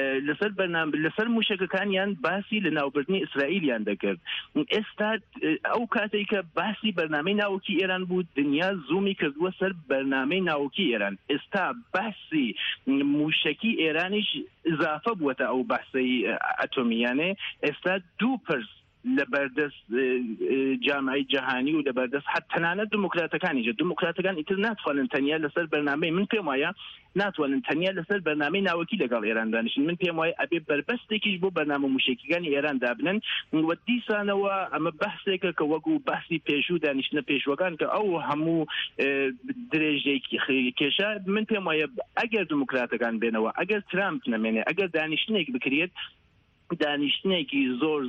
لەسەر موشکەکانیان باسی لە ناوبردنی ئیسرائیلیان دەکرد ئێستا ئەو کاتێک کە باسی بەرنامەی ناوەکی ئێران بوو دنیا زوومی کردووە سەر بەرنامەی ناوەکی ئێران ئێستا باسی موشکی ئێرانیش ئضافە بووەتە ئەو باسی ئەتۆمیانێ ئێستا دوو پرس لە بەردەست جامعی جەهانی و لە بەردەست تەنانەت دموکراتەکان ئیتر ناتوانن تەنیا لەسەر بەرنامەی من پێم وایە ناتوانن تەنیا لەسەر بەرنامەی ناوەکی لەگەڵ ئێران دانیشن من پێم وایە ئەبێ بربەستێکیش بۆ بەرنامە موشکیەکانی ئێران دابنن و دیسانەوە ئەمە بەحسێکە کە وەکو باسی پێشوو دانیشتنە پێشوەکان کە ئەو هەموو درێژێکی کێشە من پێم وایە ئەگەر دموکراتەکان بێنەوە ئەگەر ترامپ نەمێنێ ئەگەر دانیشتنێک بکرێت دانیشتنێکی زۆر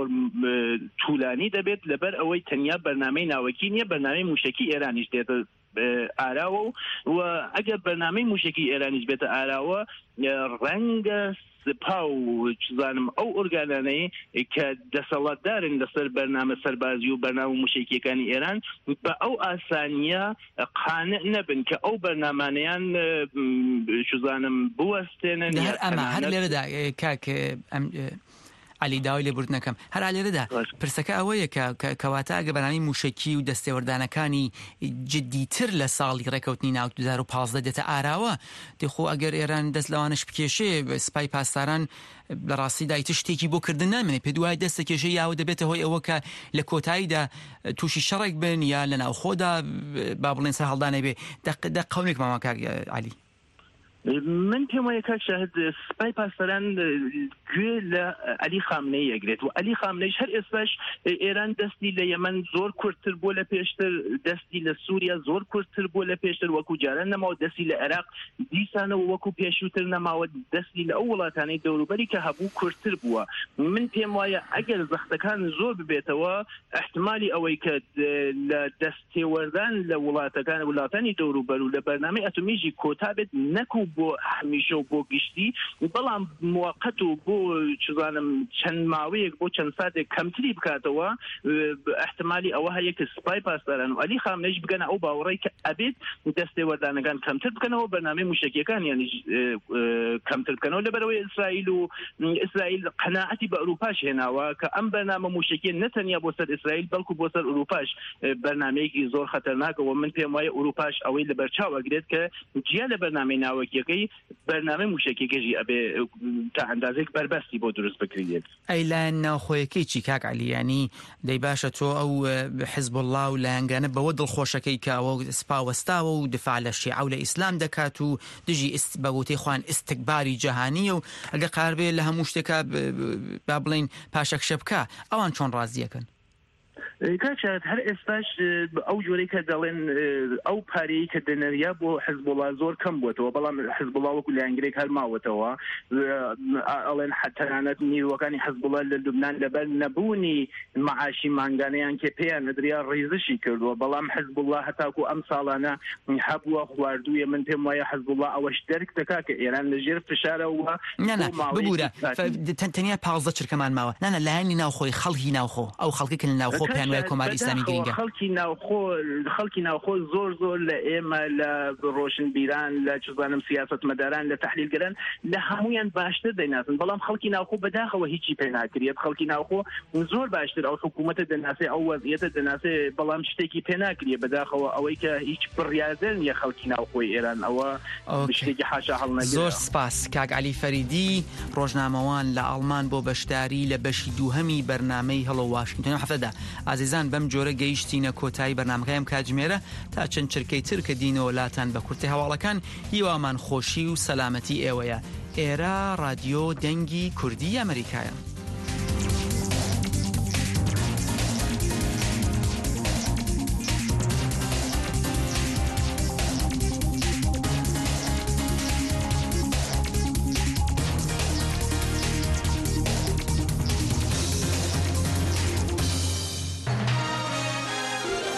توولانی دەبێت لەبەر ئەوەی تەنیا بەرنامەی ناوەکی نییە بەرنامەی موشکی ئێرانیش دێتە ئاراوە و ئەگەر بەرنامەی موشکی ئێرانیش بێتە ئاراوە ڕەنگە سپا و چزانم ئەو ئۆرگانانەی کە دەسەڵاتدارن لەسەر بەرنامە سەربازی و بەرنامە موشکیەکانی ئێران بە ئەو ئاسانیە قانع نەبن کە ئەو بەرنامانەیان چزانم بوەستێنن هەر لێرەدا کاک علی داوای لێبوردنەکەم هەر لێرەدا پرسەکە ئەوەیە کەواتە ئەگە بەرنامەی موشکی و دەستێوەردانەکانی جدیتر لە ساڵی ڕێکەوتنی ناو 2015 دێتە ئاراوە دەخۆ ئەگەر ئێران دەست لەوانش بکێشێ سپای پاسداران لە ڕاستیدا ئیتر شتێکی بۆ کردن نامێنێ پێ دوای دەستە کێشەی یاوە دەبێتە هۆی ئەوە کە لە کۆتاییدا تووشی شەڕێک بن یا لە ناوخۆدا با بڵێن سەر هەڵدانێ بێ قەولێک ماما کاک علی من پێم وایە کاک شاهد سپای پاسداران گوێ لە علی خامنەی ئەگرێت و علی خامنەیش هەر ئێستاش ئێران دەستی لە یەمەن زۆر کورتتر بۆ لە پێشتر دەستی لە سووریا زۆر کورتتر بۆ لە پێشتر وەکو جاران نەماوە دەستی لە عێراق دیسانەوە وەکو پێشووتر نەماوە دەستی لە ئەو وڵاتانەی دەوروبەری کە هەبوو کورتتر بووە من پێم وایە ئەگەر زەختەکان زۆر ببێتەوە احتمالی ئەوەی کە لە دەستێوەردان لە وڵاتانی دەوروبەر و لە بەرنامەی ئەتۆمیژی کۆتا بێت نەکو بۆ هەمیشە و بۆ گشتی بەڵام موقت و بۆ چزانم چەند ماوەیەک بۆ چەند ساتێک کەمتری بکاتەوە احتمالی ئەوە هەیە کە سپای پاسداران و علی خامنەیش بگەنە ئەو باوەڕەی کە ئەبێت دەستێوەردانەکان کەمتر بکەنەوە بەرنامەی موشکیەکان یانیش کەمتر بکەنەوە لەبەرەوەی ئیسرائیل قەناعەتی بە ئەوروپاش هێناوە کە ئەم بەرنامە موشکیە نەتەنیا بۆ سەر ئیسرائیل بەڵکو بۆ سەر ئەوروپاش بەرنامەیەکی زۆر خەتەرناکەوە من پێم وایە ئەوروپاش ئەوەی لەبەرچاو ئەگرێت کە جیا لە بەرنامەی ناوەکیەکەی بەرنامەی موشکیەکەژی ئەبێ تا ئەندازێک بربەستی بۆ دروست بکرێت ئەیلایەن ناوخۆیەکەی چی کاک علیانی دەی باشە تۆ ئەو حزب الله و لایەنگانە بەوە دڵخۆشەکەی کاوە سپاوەستاوە و دفاع لە شیعە و لە ئیسلام دەکات و دژی بەگوتەی خوان ئیستیکباری جەهانیە و ئەگە قاربێ لە هەموو شتێکە با بڵێن پاشەکشە بکە ئەوان چۆن ڕازیەکەن کاچات هەر ئێستاش ئەو جۆرەی کە دەڵێن ئەو پارەی کە دەنەریا بۆ حزب الله زۆر کەم بووەتەوە بەڵام حزب الله وەکو لایەنگرێک هەر ماوەتەوە ئەڵێن تەنانەت نیروەکانی حزب الله لە لوبنان لەبەر نەبوونی معاشی مانگانەیان کە پێیان نەدریا ڕێزشی کردووە بەڵام حزب الله هەتاکو ئەم ساڵانە هەبووە خواردوویە من پێم وایە حزب الله ئەوەش دەرک دەکا کە ئێران لەژێر فشارەوە ببوورە تەنیا 15 چرکەمان ماوە نانە لایەنی ناوخۆی خەڵکی ناوخۆ ئەو خەڵکی لە ناوخۆ کۆماری ئیسلامی گرینگە خەڵکی ناوخۆ زۆر لە ئێمە لە ڕۆشنبیران لە چزانم سیاست مەداران لە تحلیلگەران لە هەمویان باشتر دەیناسن بەڵام خەڵکی ناوخۆ بەداخەوە هیچی پێ ناکرێت خەڵکی ناوخۆ زۆر باشتر ئەو حکوومەتە دەناسێ ئەو وەزعیەتە دەناسێ بەڵام شتێکی پێ ناکرێت بەداخەوە ئەوەی کە هیچ بڕیاردە نیە خەڵکی ناوخۆی ئێران ئەوە شتێکی حاشا هەڵنەگرێت. زۆر سپاس کاک علی فەریدی ڕۆژنامەوان لە ئەڵمان بۆ بەشداری لە بەشی دووهەمی بەرنامەی هەڵۆ واشنگتن هەفتەدا ئازیزان بەم جۆرە گەیشتینە کۆتایی بەرنامەکەیم کاتژمێرە تا چەند چرکەی تر کە دینەوە لاتان بە کورتی هەواڵەکان هیوامان خۆشی و سەلامەتی ئێوەیە. ئێرە رادیۆ دەنگی کوردی ئەمریکایە.